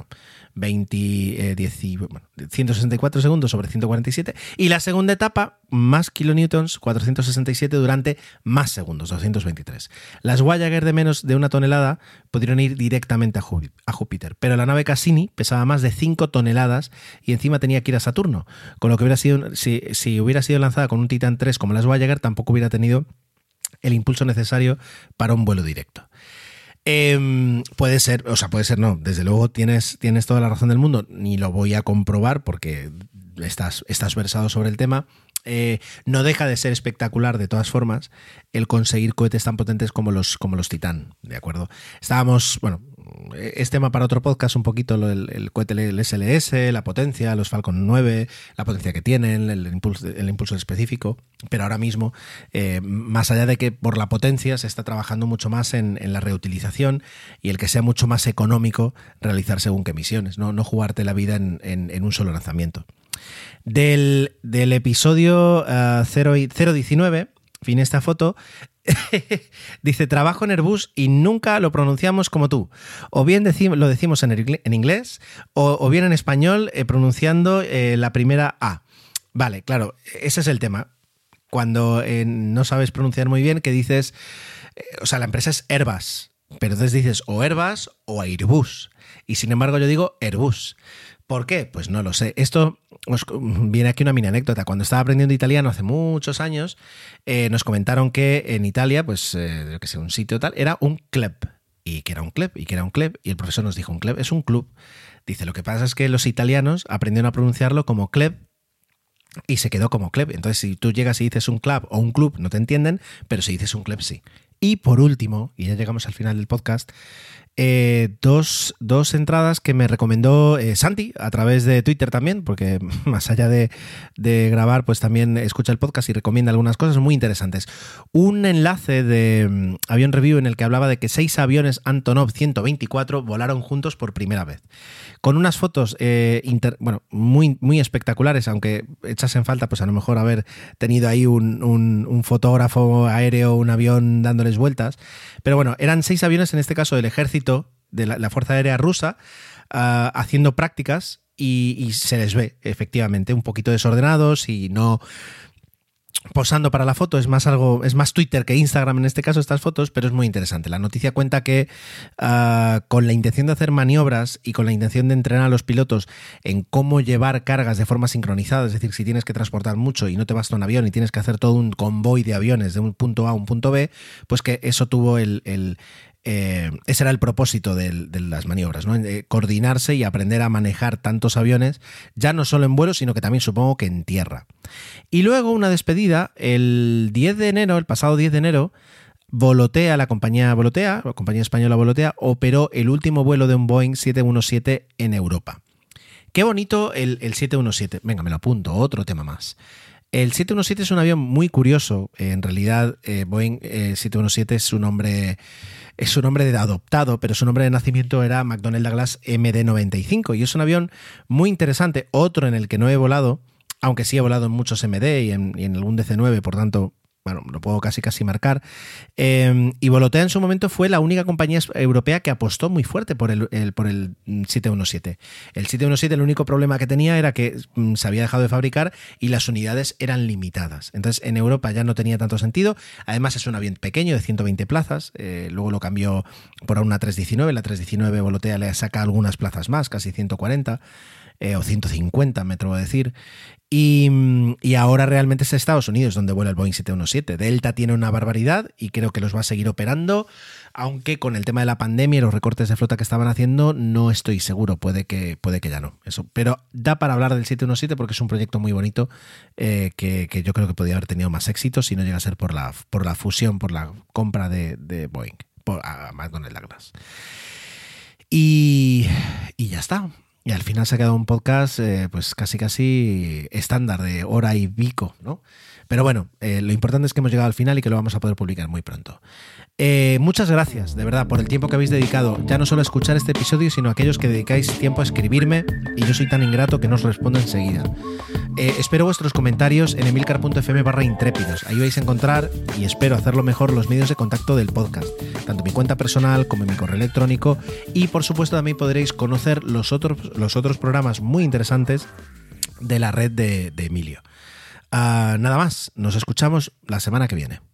164 segundos sobre 147, y la segunda etapa más kilonewtons, 467 durante más segundos, 223. Las Voyager de menos de 1 tonelada pudieron ir directamente a Júpiter, pero la nave Cassini pesaba más de 5 toneladas y encima tenía que ir a Saturno, con lo que hubiera sido, si hubiera sido lanzada con un Titan 3 como las Voyager, tampoco hubiera tenido el impulso necesario para un vuelo directo. Puede ser no, desde luego tienes toda la razón del mundo, ni lo voy a comprobar porque estás versado sobre el tema, No deja de ser espectacular, de todas formas, el conseguir cohetes tan potentes como los Titán, ¿de acuerdo? Estábamos, bueno, es tema para otro podcast un poquito, el cohete, el SLS, la potencia, los Falcon 9, la potencia que tienen, el impulso específico, pero ahora mismo, más allá de que por la potencia se está trabajando mucho más en la reutilización y el que sea mucho más económico realizar según qué misiones, no jugarte la vida en un solo lanzamiento. Del episodio 019, fin esta foto, dice: trabajo en Airbus y nunca lo pronunciamos como tú. O bien lo decimos en inglés o bien en español pronunciando la primera A. Vale, claro, ese es el tema. Cuando no sabes pronunciar muy bien, que dices... o sea, la empresa es Airbus, pero entonces dices o Airbus o Airbus. Y sin embargo yo digo Airbus. ¿Por qué? Pues no lo sé. Esto os viene aquí una mini anécdota. Cuando estaba aprendiendo italiano hace muchos años, nos comentaron que en Italia, pues, yo que sé, un sitio tal, era un club. Y que era un club, y que era un club. Y el profesor nos dijo, un club es un club. Dice, lo que pasa es que los italianos aprendieron a pronunciarlo como club y se quedó como club. Entonces, si tú llegas y dices un club o un club, no te entienden, pero si dices un club, sí. Y por último, y ya llegamos al final del podcast, dos entradas que me recomendó Santi a través de Twitter también, porque más allá de grabar, pues también escucha el podcast y recomienda algunas cosas muy interesantes. Un enlace de Avión Review en el que hablaba de que 6 aviones Antonov 124 volaron juntos por primera vez. Con unas fotos muy, muy espectaculares, aunque echas en falta pues a lo mejor haber tenido ahí un fotógrafo aéreo, un avión dándoles vueltas. Pero bueno, eran 6 aviones, en este caso del ejército, de la Fuerza Aérea Rusa, haciendo prácticas y se les ve efectivamente un poquito desordenados y no posando para la foto. Es más Twitter que Instagram en este caso estas fotos, pero es muy interesante. La noticia cuenta que con la intención de hacer maniobras y con la intención de entrenar a los pilotos en cómo llevar cargas de forma sincronizada, es decir, si tienes que transportar mucho y no te basta un avión y tienes que hacer todo un convoy de aviones de un punto A a un punto B, pues que eso tuvo ese era el propósito de las maniobras, ¿no? Coordinarse y aprender a manejar tantos aviones, ya no solo en vuelo, sino que también supongo que en tierra. Y luego una despedida, el pasado 10 de enero, la compañía española Volotea, operó el último vuelo de un Boeing 717 en Europa. Qué bonito el 717. Venga, me lo apunto, otro tema más. El 717 es un avión muy curioso. En realidad, Boeing 717 es su nombre de adoptado, pero su nombre de nacimiento era McDonnell Douglas MD-95 y es un avión muy interesante, otro en el que no he volado, aunque sí he volado en muchos MD y en algún DC-9, por tanto, bueno, lo puedo casi marcar. Y Volotea en su momento fue la única compañía europea que apostó muy fuerte por el 717. El 717, el único problema que tenía era que se había dejado de fabricar y las unidades eran limitadas. Entonces en Europa ya no tenía tanto sentido. Además es un avión pequeño de 120 plazas. Luego lo cambió por una 319. La 319 Volotea le saca algunas plazas más, casi 140 o 150, me atrevo a decir. Y ahora realmente es Estados Unidos donde vuela el Boeing 717. Delta tiene una barbaridad y creo que los va a seguir operando, aunque con el tema de la pandemia y los recortes de flota que estaban haciendo no estoy seguro, puede que ya no. Eso. Pero da para hablar del 717 porque es un proyecto muy bonito que yo creo que podría haber tenido más éxito si no llega a ser por la fusión, por la compra de Boeing, a McDonnell Douglas. Y ya está. Y al final se ha quedado un podcast pues casi estándar de hora y pico, ¿no? Pero bueno, lo importante es que hemos llegado al final y que lo vamos a poder publicar muy pronto. Muchas gracias, de verdad, por el tiempo que habéis dedicado, ya no solo a escuchar este episodio, sino a aquellos que dedicáis tiempo a escribirme, y yo soy tan ingrato que no os respondo enseguida. Espero vuestros comentarios en emilcar.fm/intrépidos. Ahí vais a encontrar, y espero hacerlo mejor, los medios de contacto del podcast, tanto mi cuenta personal como mi correo electrónico, y por supuesto también podréis conocer los otros programas muy interesantes de la red de Emilio. Nada más, nos escuchamos la semana que viene.